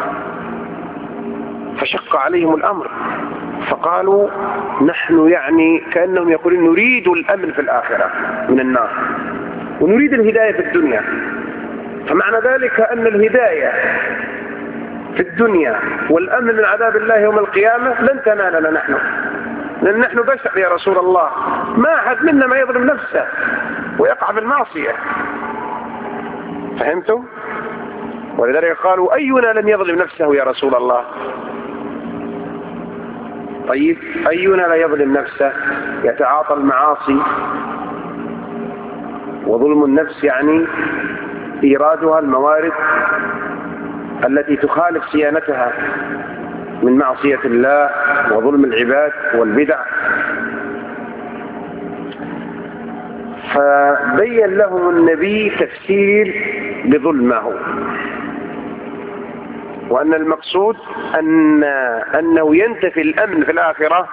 فشق عليهم الأمر فقالوا نحن يعني كأنهم يقولون نريد الأمن في الآخرة من النار ونريد الهداية في الدنيا. فمعنى ذلك أن الهداية في الدنيا والأمن من عذاب الله يوم القيامة لن تنالنا نحن، لأن نحن بشر يا رسول الله، ما أحد منا ما يظلم نفسه ويقع في المعصية. فهمتم؟ ولذلك قالوا أينا لم يظلم نفسه يا رسول الله؟ طيب أينا لا يظلم نفسه؟ يتعاطى المعاصي، وظلم النفس يعني إيرادها الموارد التي تخالف صيانتها من معصية الله وظلم العباد والبدع. فبين لهم النبي تفسير بظلمه، وأن المقصود أن أنه ينتفي الأمن في الآخرة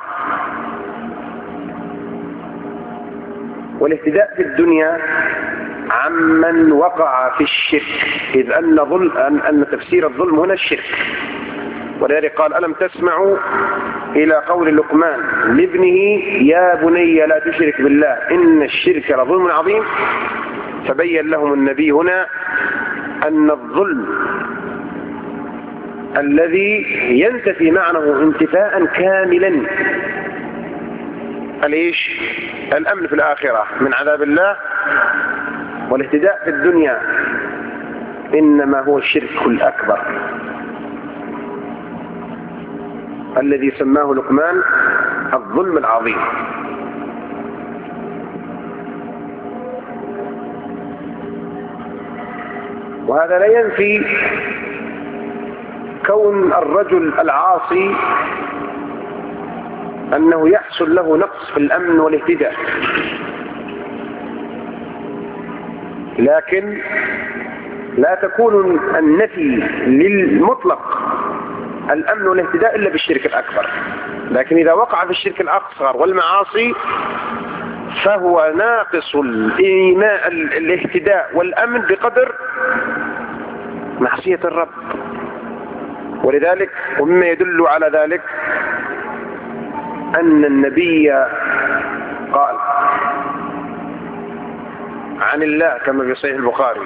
والاهتداء في الدنيا عمن وقع في الشرك، إذ أن, ظلم أن, أن تفسير الظلم هنا الشرك. ولذلك قال ألم تسمعوا إلى قول لقمان لابنه يا بني لا تشرك بالله إن الشرك لظلم عظيم. فبين لهم النبي هنا أن الظلم الذي ينتفي معنه انتفاء كاملا الإيش؟ الأمن في الآخرة من عذاب الله والاهتداء في الدنيا، إنما هو الشرك الأكبر الذي سماه لقمان الظلم العظيم. وهذا لا ينفي كون الرجل العاصي أنه يحصل له نقص في الأمن والاهتداء، لكن لا تكون النفي للمطلق الأمن والاهتداء إلا بالشرك الأكبر. لكن إذا وقع في الشرك الأصغر والمعاصي فهو ناقص الإيمان الاهتداء والأمن بقدر معصية الرب. ولذلك ومما يدل على ذلك أن النبي قال عن الله كما في صحيح البخاري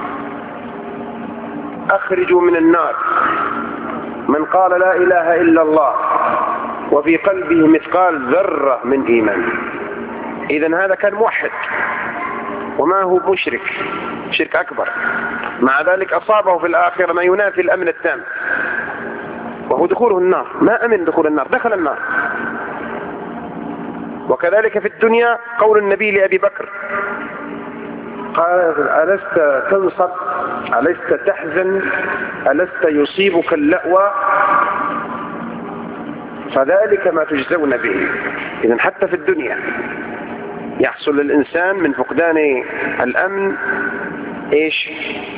أخرجوا من النار من قال لا إله إلا الله وفي قلبه مثقال ذرة من إيمان. إذن هذا كان موحد وما هو مشرك، شرك أكبر، مع ذلك أصابه في الآخرة ما ينافي الأمن التام وهو دخوله النار، ما أمن دخول النار، دخل النار. وكذلك في الدنيا قول النبي لأبي بكر قال ألست تنصت ألست تحزن ألست يصيبك اللأوى فذلك ما تجزون به. إذن حتى في الدنيا يحصل للإنسان من فقدان الأمن إيش؟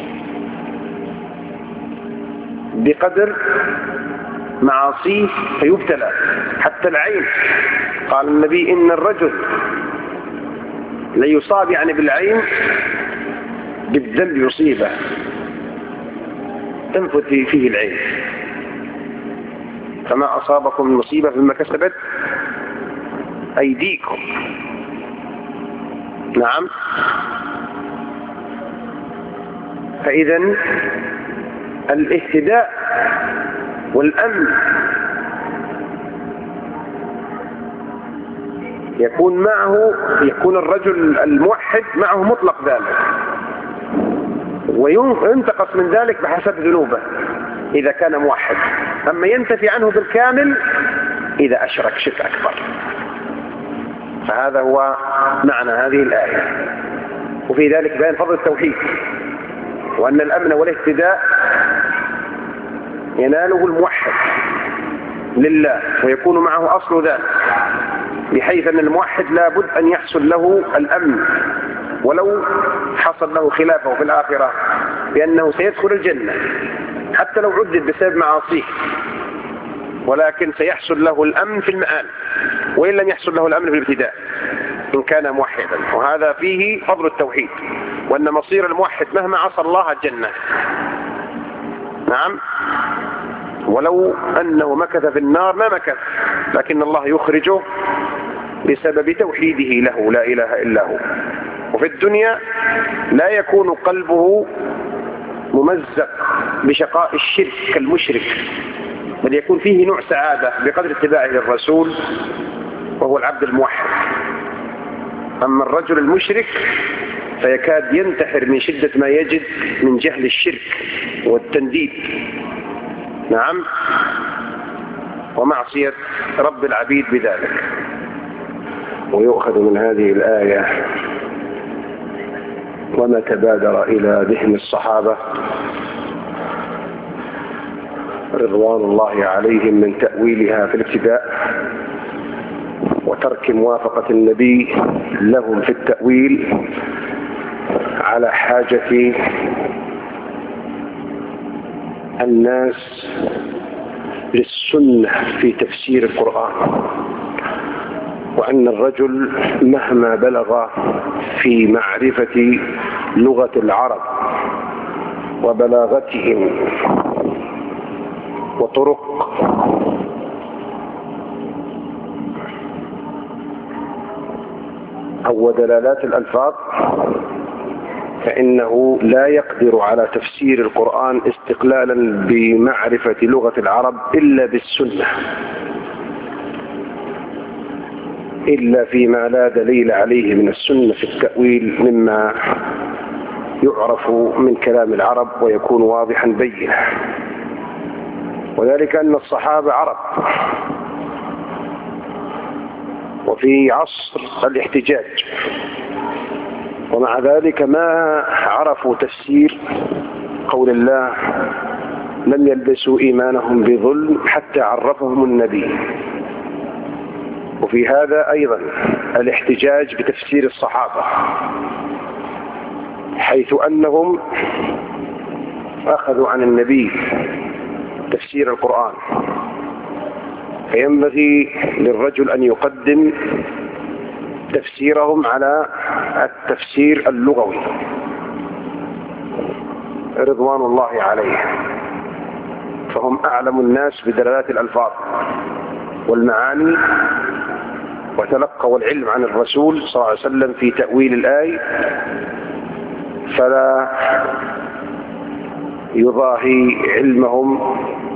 بقدر معاصيه فيبتلى حتى العين. قال النبي إن الرجل لا يصاب يعني بالعين بالذنب يصيبه تنفذ فيه العين. فما أصابكم من مصيبة فيما كسبت أيديكم. نعم. فإذا الاهتداء والأمن يكون معه يكون الرجل الموحد معه مطلق ذلك، وينتقص من ذلك بحسب ذنوبه إذا كان موحد، أما ينتفي عنه بالكامل إذا أشرك شرك أكبر. فهذا هو معنى هذه الآية. وفي ذلك بيان فضل التوحيد، وأن الأمن والاهتداء يناله الموحد لله ويكون معه أصل ذلك، بحيث أن الموحد لا بد أن يحصل له الأمن ولو حصل له خلافه في الآخرة، بأنه سيدخل الجنة حتى لو عدد بسبب معاصيه، ولكن سيحصل له الأمن في المآل، وإن لم يحصل له الأمن في الابتداء إن كان موحدا. وهذا فيه فضل التوحيد، وأن مصير الموحد مهما عصى الله الجنة. نعم. ولو أنه مكث في النار ما مكث، لكن الله يخرجه بسبب توحيده له لا إله إلا هو. وفي الدنيا لا يكون قلبه ممزق بشقاء الشرك كالمشرك، بل يكون فيه نوع سعادة بقدر اتباعه للرسول، وهو العبد الموحد. أما الرجل المشرك فيكاد ينتحر من شدة ما يجد من جهل الشرك والتنديد. نعم. ومعصية رب العبيد بذلك. ويؤخذ من هذه الآية وما تبادر إلى ذهن الصحابة رضوان الله عليهم من تأويلها في الابتداء، وترك موافقة النبي لهم في التأويل على حاجة الناس للسنة في تفسير القرآن، وأن الرجل مهما بلغ في معرفة لغة العرب وبلاغتهم وطرق أو دلالات الألفاظ، فإنه لا يقدر على تفسير القرآن استقلالا بمعرفة لغة العرب إلا بالسنة، إلا فيما لا دليل عليه من السنة في التأويل مما يعرف من كلام العرب ويكون واضحا بينا. وذلك أن الصحابة عرب، وفي عصر الاحتجاج، ومع ذلك ما عرفوا تفسير قول الله لم يلبسوا إيمانهم بظلم حتى عرفهم النبي. وفي هذا أيضا الاحتجاج بتفسير الصحابة، حيث أنهم أخذوا عن النبي تفسير القرآن، فينبغي للرجل أن يقدم تفسيرهم على التفسير اللغوي رضوان الله عليه، فهم أعلم الناس بدلالات الألفاظ والمعاني، وتلقوا العلم عن الرسول صلى الله عليه وسلم في تأويل الآية، فلا يضاهي علمهم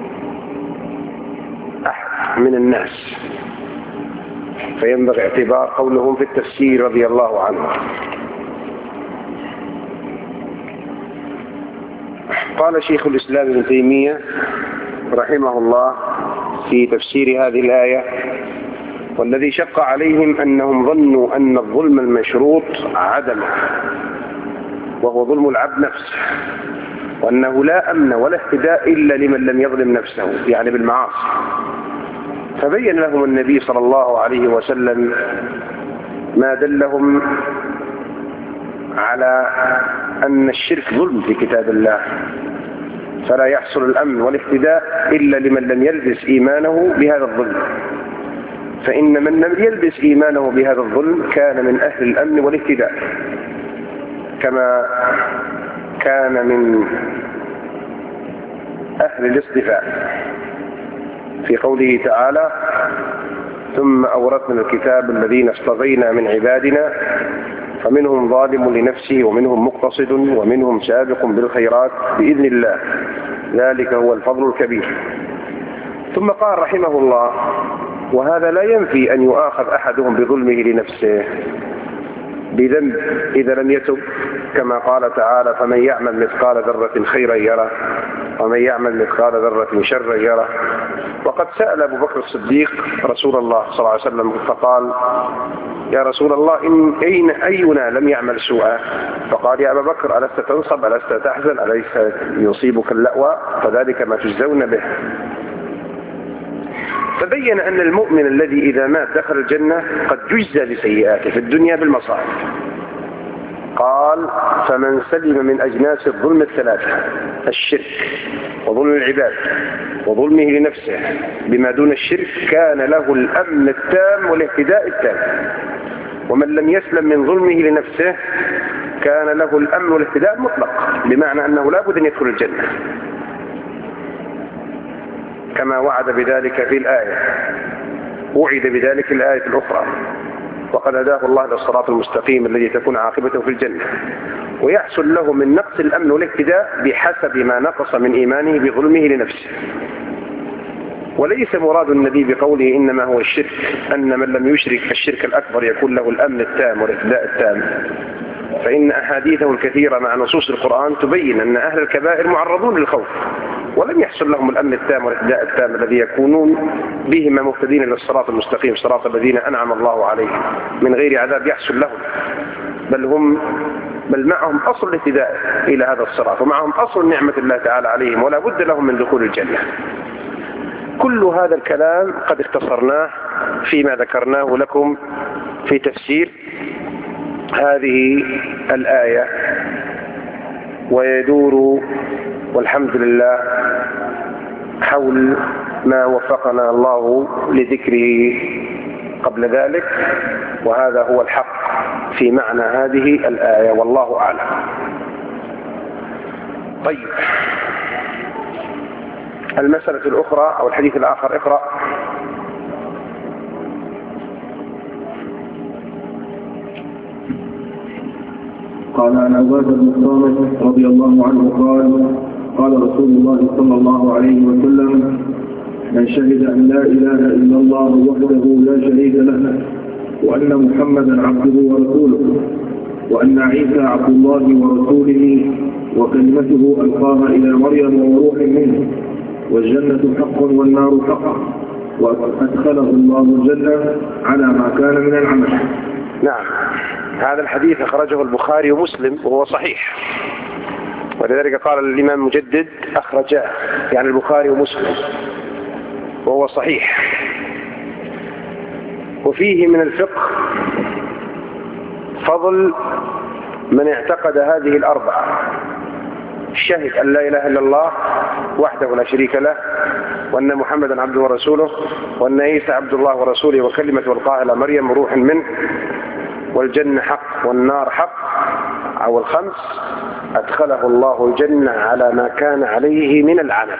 أحد من الناس، فينبغي اعتبار قولهم في التفسير رضي الله عنه. قال شيخ الإسلام ابن تيمية رحمه الله في تفسير هذه الآية: والذي شق عليهم أنهم ظنوا أن الظلم المشروط عدمه، وهو ظلم العبد نفسه، وأنه لا أمن ولا اهتداء إلا لمن لم يظلم نفسه، يعني بالمعاصي. فبين لهم النبي صلى الله عليه وسلم ما دلهم على أن الشرك ظلم في كتاب الله، فلا يحصل الأمن والاهتداء إلا لمن لم يلبس إيمانه بهذا الظلم. فإن من لم يلبس إيمانه بهذا الظلم كان من أهل الأمن والاهتداء، كما كان من أهل الاصطفاء في قوله تعالى: ثم أورثنا الكتاب الذين اصطفينا من عبادنا فمنهم ظالم لنفسه ومنهم مقتصد ومنهم سابق بالخيرات بإذن الله ذلك هو الفضل الكبير. ثم قال رحمه الله: وهذا لا ينفي أن يؤاخذ أحدهم بظلمه لنفسه بذنب إذا لم يتب، كما قال تعالى: فمن يعمل مثقال ذرة خيرا يره ومن يعمل مثقال ذرة شرا يره. وقد سأل أبو بكر الصديق رسول الله صلى الله عليه وسلم فقال: يا رسول الله إن أين أينا لم يعمل سوءا؟ فقال: يا أبا بكر ألست تنصب ألست تحزن أليس يصيبك اللأوى فذلك ما تجزون به. فبين أن المؤمن الذي إذا مات دخل الجنة قد جزى لسيئاته في الدنيا بالمصائب. قال: فمن سلم من أجناس الظلم الثلاثة: الشرك وظلم العباد وظلمه لنفسه بما دون الشرك كان له الأمن التام والاهتداء التام. ومن لم يسلم من ظلمه لنفسه كان له الأمن والاهتداء المطلق، بمعنى أنه لا بد أن يدخل الجنة، كما وعد بذلك في الآية وعد بذلك في الآية الأخرى: وقد هداه الله للصراط المستقيم الذي تكون عاقبته في الجنة. ويحصل له من نقص الأمن والاهتداء بحسب ما نقص من إيمانه بظلمه لنفسه. وليس مراد النبي بقوله إنما هو الشرك أن من لم يشرك الشرك الأكبر يكون له الأمن التام والاهتداء التام، فإن أحاديثه الكثيرة مع نصوص القرآن تبين أن أهل الكبائر معرضون للخوف ولم يحصل لهم الأمن التام والاهتداء التام الذي يكونون بهما مهتدين للصراط المستقيم صراط الذين أنعم الله عليهم من غير عذاب يحصل لهم، بل هم بل معهم أصل الاهتداء إلى هذا الصراط ومعهم أصل نعمة الله تعالى عليهم ولا بد لهم من دخول الجنة. كل هذا الكلام قد اختصرناه فيما ذكرناه لكم في تفسير هذه الآية، ويدور والحمد لله حول ما وفقنا الله لذكره قبل ذلك، وهذا هو الحق في معنى هذه الآية والله أعلم. طيب، المسألة الأخرى أو الحديث الآخر، اقرأ. قال عن عبادة بن الصامت رضي الله عنه قال: قال رسول الله صلى الله عليه وسلم: من شهد أن لا إله إلا الله وحده لا شريك له وأن محمدا عبده ورسوله وأن عيسى عبد الله ورسوله وكلمته ألقاها إلى مريم وروح منه والجنة حق والنار حق وأدخله الله الجنة على ما كان من العمل. نعم، هذا الحديث أخرجه البخاري ومسلم وهو صحيح، ولذلك قال الإمام المجدد أخرجاه، يعني البخاري ومسلم، وهو صحيح. وفيه من الفقه فضل من اعتقد هذه الأربعة: شهد أن لا إله إلا الله وحده لا شريك له وأن محمدا عبده ورسوله وأن عيسى عبد الله ورسوله وكلمة ألقاها إلى مريم روح منه والجنة حق والنار حق، أو الخمس: أدخله الله الجنة على ما كان عليه من العمل.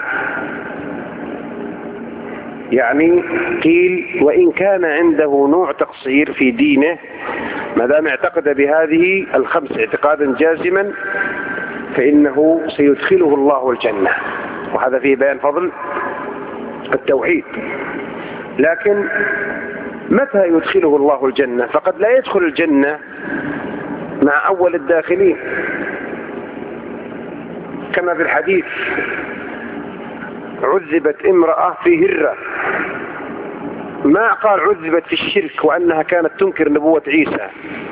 يعني قيل وإن كان عنده نوع تقصير في دينه ما دام اعتقد بهذه الخمس اعتقادا جازما فإنه سيدخله الله الجنة، وهذا فيه بيان فضل التوحيد. لكن متى يدخله الله الجنة؟ فقد لا يدخل الجنة مع أول الداخلين، كما في الحديث: عذبت امرأة في هرة، ما قال عذبت في الشرك وأنها كانت تنكر نبوة عيسى،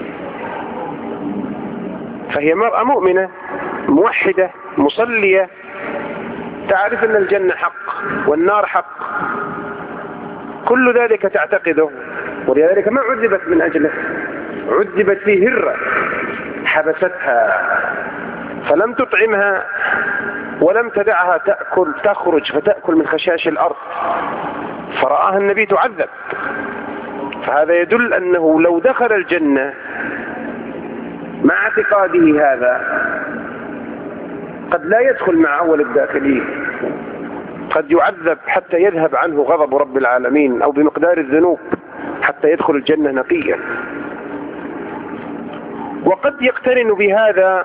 فهي مرأة مؤمنة موحدة مصلية تعرف أن الجنة حق والنار حق، كل ذلك تعتقده، ولذلك ما عذبت من أجله، عذبت في هرة حبستها فلم تطعمها ولم تدعها تأكل تخرج فتأكل من خشاش الأرض، فرآها النبي تعذب فهذا يدل أنه لو دخل الجنة مع اعتقاده هذا قد لا يدخل مع أول الداخلين، قد يعذب حتى يذهب عنه غضب رب العالمين أو بمقدار الذنوب حتى يدخل الجنة نقيا. وقد يقترن بهذا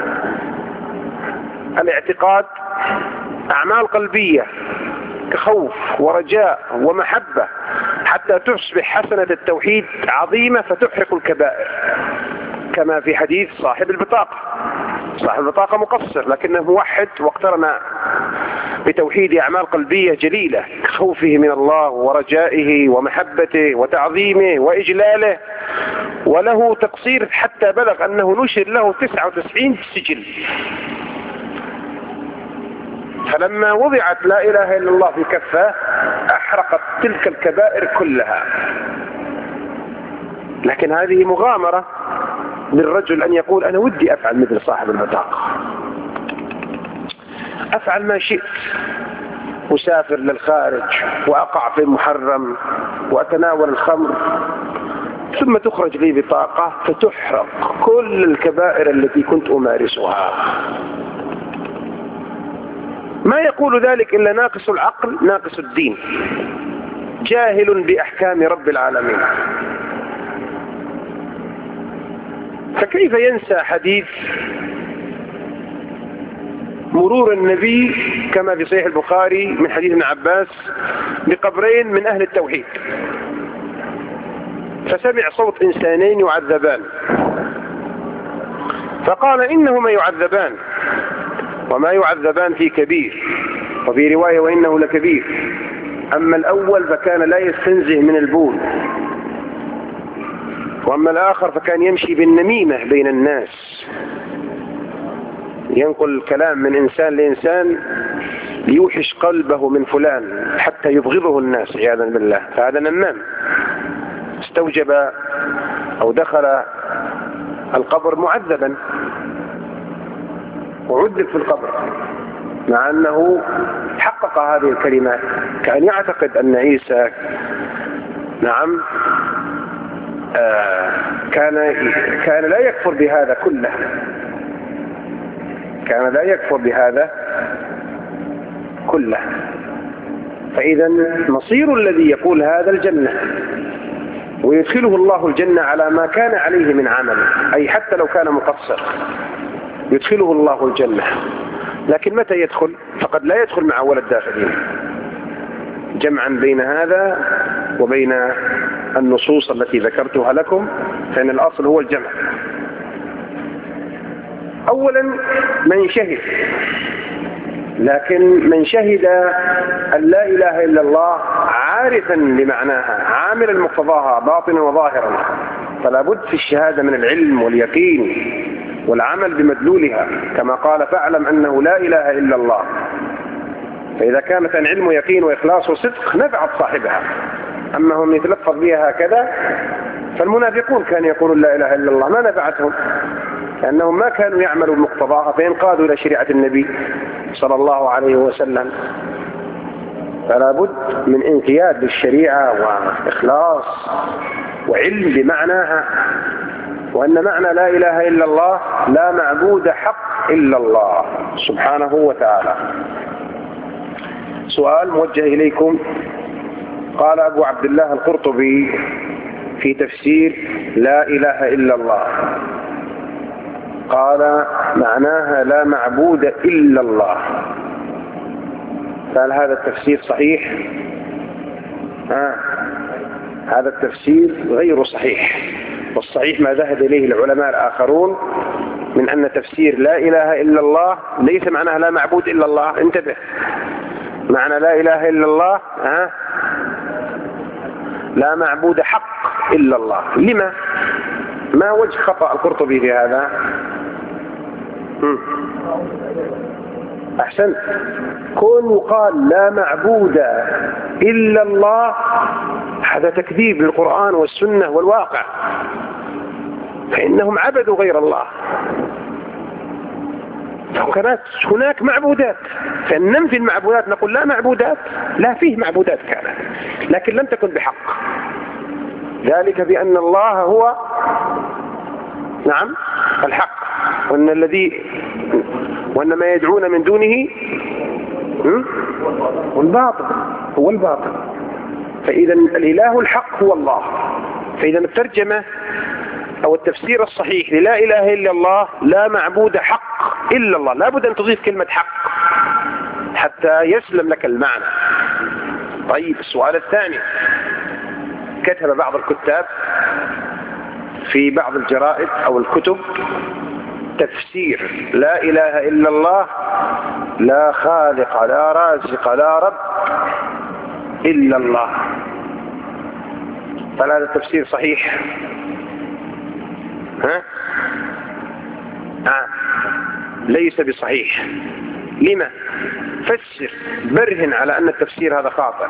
الاعتقاد أعمال قلبية كخوف ورجاء ومحبة حتى تصبح حسنة التوحيد عظيمة فتحرق الكبائر، كما في حديث صاحب البطاقة. صاحب البطاقة مقصر لكنه موحد، واقترن بتوحيد أعمال قلبية جليلة كخوفه من الله ورجائه ومحبته وتعظيمه وإجلاله، وله تقصير حتى بلغ أنه نشر له تسعة وتسعين سجل. فلما وضعت لا إله إلا الله في كفة أحرقت تلك الكبائر كلها. لكن هذه مغامرة للرجل أن يقول أنا ودي أفعل مثل صاحب البطاقة، أفعل ما شئت، أسافر للخارج وأقع في المحرم وأتناول الخمر، ثم تخرج لي بطاقة فتحرق كل الكبائر التي كنت أمارسها. ما يقول ذلك إلا ناقص العقل ناقص الدين جاهل بأحكام رب العالمين. فكيف ينسى حديث مرور النبي كما في صحيح البخاري من حديث ابن عباس بقبرين من أهل التوحيد، فسمع صوت إنسانين يعذبان فقال إنهما يعذبان وما يعذبان في كبير، وفي رواية وإنه لكبير. أما الأول فكان لا يستنزه من البول، وأما الآخر فكان يمشي بالنميمة بين الناس، ينقل الكلام من إنسان لإنسان ليوحش قلبه من فلان حتى يبغضه الناس عياذا بالله. فهذا نمام استوجب أو دخل القبر معذبا وعذب في القبر، مع أنه حقق هذه الكلمات، كأن يعتقد أن عيسى نعم آه كان كان لا يكفر بهذا كله، كان لا يكفر بهذا كله. فإذا مصير الذي يقول هذا الجنة، ويدخله الله الجنة على ما كان عليه من عمله، أي حتى لو كان مقصر يدخله الله الجنة. لكن متى يدخل؟ فقد لا يدخل مع أول الداخلين، جمعا بين هذا وبين النصوص التي ذكرتها لكم، فإن الأصل هو الجمع. أولا من شهد، لكن من شهد أن لا إله إلا الله عارفا لمعناها عاملا مقتضاها باطنا وظاهرا، فلا بد في الشهادة من العلم واليقين والعمل بمدلولها، كما قال فاعلم أنه لا إله إلا الله. فإذا كانت عن علم ويقين وإخلاص وصدق نفعت صاحبها. أما هم يتلفظ بها هكذا، فالمنافقون كانوا يقولون لا إله إلا الله ما نفعتهم، لأنهم ما كانوا يعملوا بمقتضاها فينقادوا إلى شريعة النبي صلى الله عليه وسلم. فلا بد من انقياد للشريعة وإخلاص وعلم بمعناها، وأن معنى لا إله إلا الله لا معبود حق إلا الله سبحانه وتعالى. سؤال موجه إليكم. قال أبو عبد الله القرطبي في تفسير لا إله إلا الله، قال معناها لا معبود إلا الله، فهل هذا التفسير صحيح؟ آه. هذا التفسير غير صحيح، والصحيح ما ذهب إليه العلماء الآخرون من أن تفسير لا إله إلا الله ليس معناها لا معبود إلا الله. انتبه، معنى لا إله إلا الله آه. لا معبود حق إلا الله. لما؟ ما وجه خطأ القرطبي في هذا؟ أحسنت. كون يقال لا معبود إلا الله هذا تكذيب للقرآن والسنة والواقع، فإنهم عبدوا غير الله. كانت هناك معبودات، فننفي المعبودات نقول لا معبودات، لا فيه معبودات كانت لكن لم تكن بحق. ذلك بأن الله هو نعم الحق، وأن الذي وأن ما يدعون من دونه والباطل هو الباطل. فإذا الإله الحق هو الله. فإذا الترجمة أو التفسير الصحيح للا إله إلا الله لا معبود حق إلا الله، لا بد أن تضيف كلمة حق حتى يسلم لك المعنى. طيب السؤال الثاني، كتب بعض الكتاب في بعض الجرائد أو الكتب تفسير لا إله إلا الله لا خالق لا رازق لا رب إلا الله. فهل هذا التفسير صحيح؟ ها؟ آه. ليس بصحيح. لما؟ فسر، برهن على أن التفسير هذا خاطئ.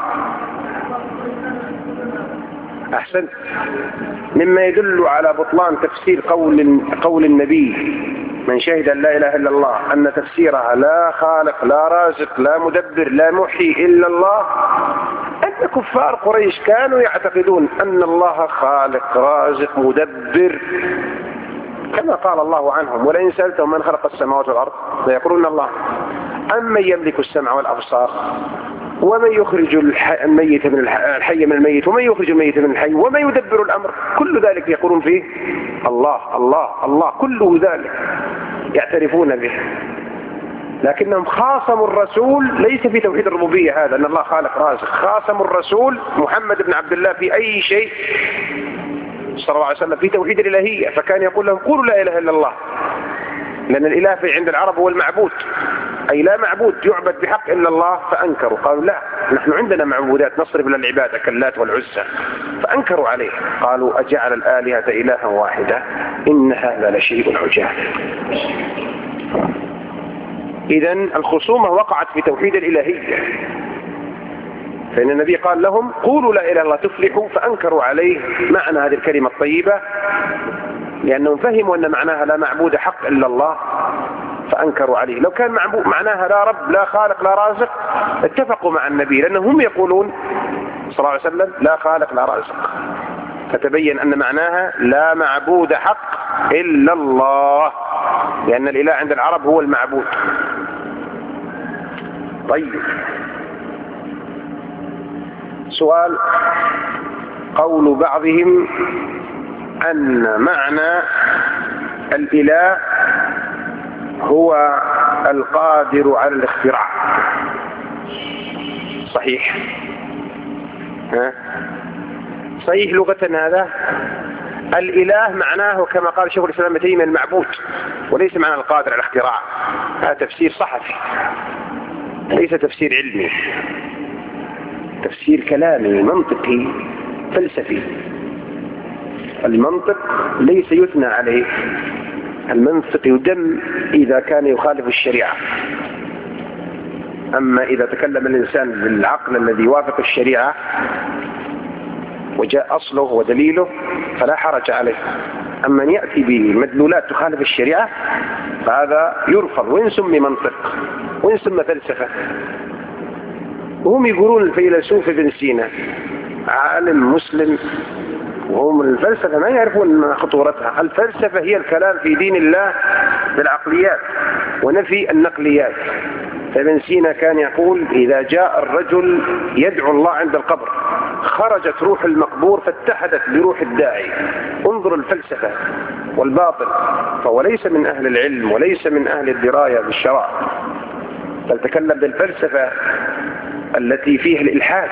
أحسنت. مما يدل على بطلان تفسير قول قول النبي من شهد أن لا إله إلا الله أن تفسيرها لا خالق لا رازق لا مدبر لا محيي إلا الله، أن كفار قريش كانوا يعتقدون أن الله خالق رازق مدبر، كما قال الله عنهم ولئن سألتهم من خلق السماوات والأرض ليقولون الله. أمن يملك السمع والأبصار ومن يخرج الميت من الحي من الميت ومن يخرج الميت من الحي ومن يدبر الأمر، كل ذلك يقولون فيه الله الله الله، كل ذلك يعترفون به. لكنهم خاصموا الرسول ليس في توحيد الربوبية هذا أن الله خالق رازق، خاصموا الرسول محمد بن عبد الله في أي شيء صلى الله عليه وسلم في توحيد الإلهية، فكان يقول لهم قولوا لا إله إلا الله، لأن الإله في عند العرب هو المعبود، أي لا معبود يعبد بحق إلا الله. فأنكروا قالوا لا، نحن عندنا معبودات نصرف للعبادة كاللات والعزى، فأنكروا عليه قالوا أجعل الآلهة إلها واحدة إن هذا لشيء عجاب. إذن الخصومة وقعت في توحيد الإلهية، فإن النبي قال لهم قولوا لا إله إلا الله تفلحوا، فأنكروا عليه معنى هذه الكلمة الطيبة لأنهم فهموا أن معناها لا معبود حق إلا الله، فأنكروا عليه. لو كان معناها لا رب لا خالق لا رازق اتفقوا مع النبي، لأنهم هم يقولون صلى الله عليه وسلم لا خالق لا رازق، فتبين أن معناها لا معبود حق إلا الله، لأن الإله عند العرب هو المعبود. طيب سؤال، قول بعضهم أن معنى الإله هو القادر على الاختراع، صحيح؟ ها؟ صحيح لغة هذا؟ الإله معناه كما قال شيخ الإسلام ابن تيمية المعبود، وليس معنى القادر على الاختراع. هذا تفسير صحفي ليس تفسير علمي، تفسير كلامي منطقي فلسفي. المنطق ليس يثنى عليه، المنطق يدم إذا كان يخالف الشريعة. أما إذا تكلم الإنسان بالعقل الذي يوافق الشريعة وجاء أصله ودليله فلا حرج عليه. أما أن يأتي بمدلولات تخالف الشريعة فهذا يرفض، وإن سمي منطق وإن سمي فلسفة. وهم يقولون الفيلسوف ابن سينا عالم مسلم، وهم الفلسفة ما يعرفون خطورتها. الفلسفة هي الكلام في دين الله بالعقليات ونفي النقليات. فابن سينا كان يقول إذا جاء الرجل يدعو الله عند القبر خرجت روح المقبور فاتحدت بروح الداعي. انظر الفلسفة والباطل، فهو ليس من أهل العلم وليس من أهل الدراية بالشرع، بل تكلم بالفلسفة التي فيها الإلحاد.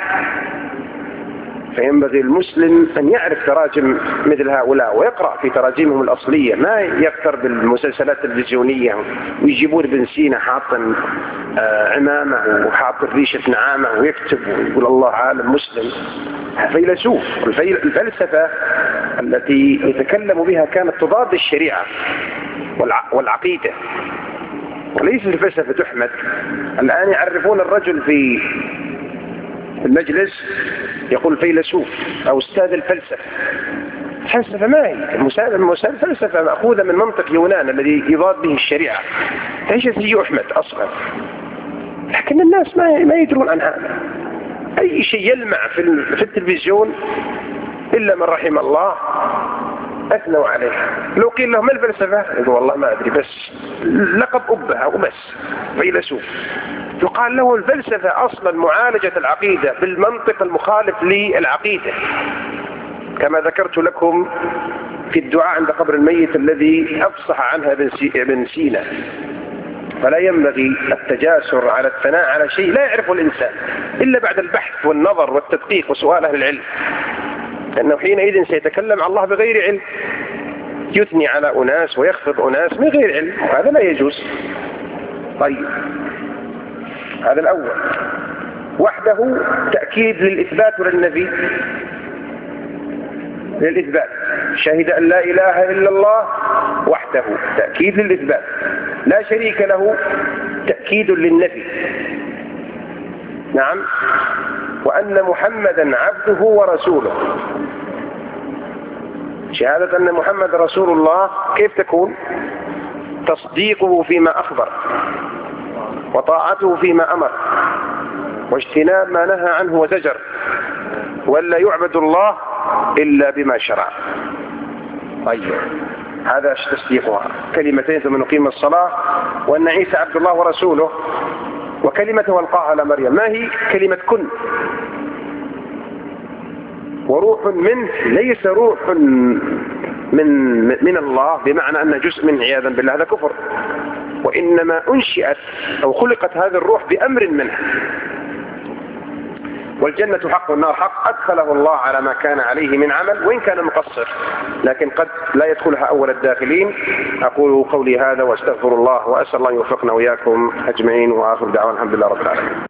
فينبغي المسلم أن يعرف تراجم مثل هؤلاء ويقرأ في تراجمهم الأصلية، ما يكتر بالمسلسلات التلفزيونية ويجيبون ابن سينا حاطا عمامه وحاط ريشة نعامة ويكتب ويقول الله عالم مسلم. فيلسوف. الفلسفة التي يتكلم بها كانت تضاد الشريعة والعقيدة، وليس الفلسفة تحمد. الآن يعرفون الرجل في المجلس يقول فيلسوف أو أستاذ الفلسفة. الفلسفة ما هي الفلسفة مأخوذة من منطق يونان الذي يضاد به الشريعة، ليست هي أحمد أصلا. لكن الناس ما ما يدرون عن هذا. أي شيء يلمع في في التلفزيون إلا من رحم الله أثنوا عليه. لو قيل لهم ما الفلسفة؟ يقول والله ما أدري، بس لقب أبها وبس فيلسوف. يقال له الفلسفة أصلا معالجة العقيدة بالمنطق المخالف للعقيدة، كما ذكرت لكم في الدعاء عند قبر الميت الذي أفصح عنها ابن سينا. فلا ينبغي التجاسر على الثناء على شيء لا يعرفه الإنسان إلا بعد البحث والنظر والتدقيق وسؤال أهل العلم، لأنه حينئذ سيتكلم عن الله بغير علم، يثني على أناس ويخفض أناس من غير علم، وهذا لا يجوز. طيب، هذا الأول. وحده تأكيد للإثبات وللنفي. للإثبات، شهد أن لا إله إلا الله وحده تأكيد للإثبات، لا شريك له تأكيد للنفي. نعم. وأن محمدا عبده ورسوله، شهادة أن محمد رسول الله كيف تكون؟ تصديقه فيما أخبر، وطاعته فيما أمر، واجتناب ما نهى عنه وزجر، ولا يعبد الله إلا بما شرع. طيب، هذا تصديقها. كلمتين ثم نقيم الصلاة. وأن عيسى عبد الله ورسوله، وكلمته ألقاها على مريم. ما هي؟ كلمة كن، وروح منه، ليس روح من من الله بمعنى أن جزء منه عياذا بالله، هذا كفر، وإنما أنشئت أو خلقت هذه الروح بأمر منه. والجنة حق والنار حق، أدخله الله على ما كان عليه من عمل وإن كان مقصر، لكن قد لا يدخلها أول الداخلين. أقول قولي هذا وأستغفر الله، وأسأل الله يوفقنا وإياكم أجمعين، وآخر دعوانا الحمد لله رب العالمين.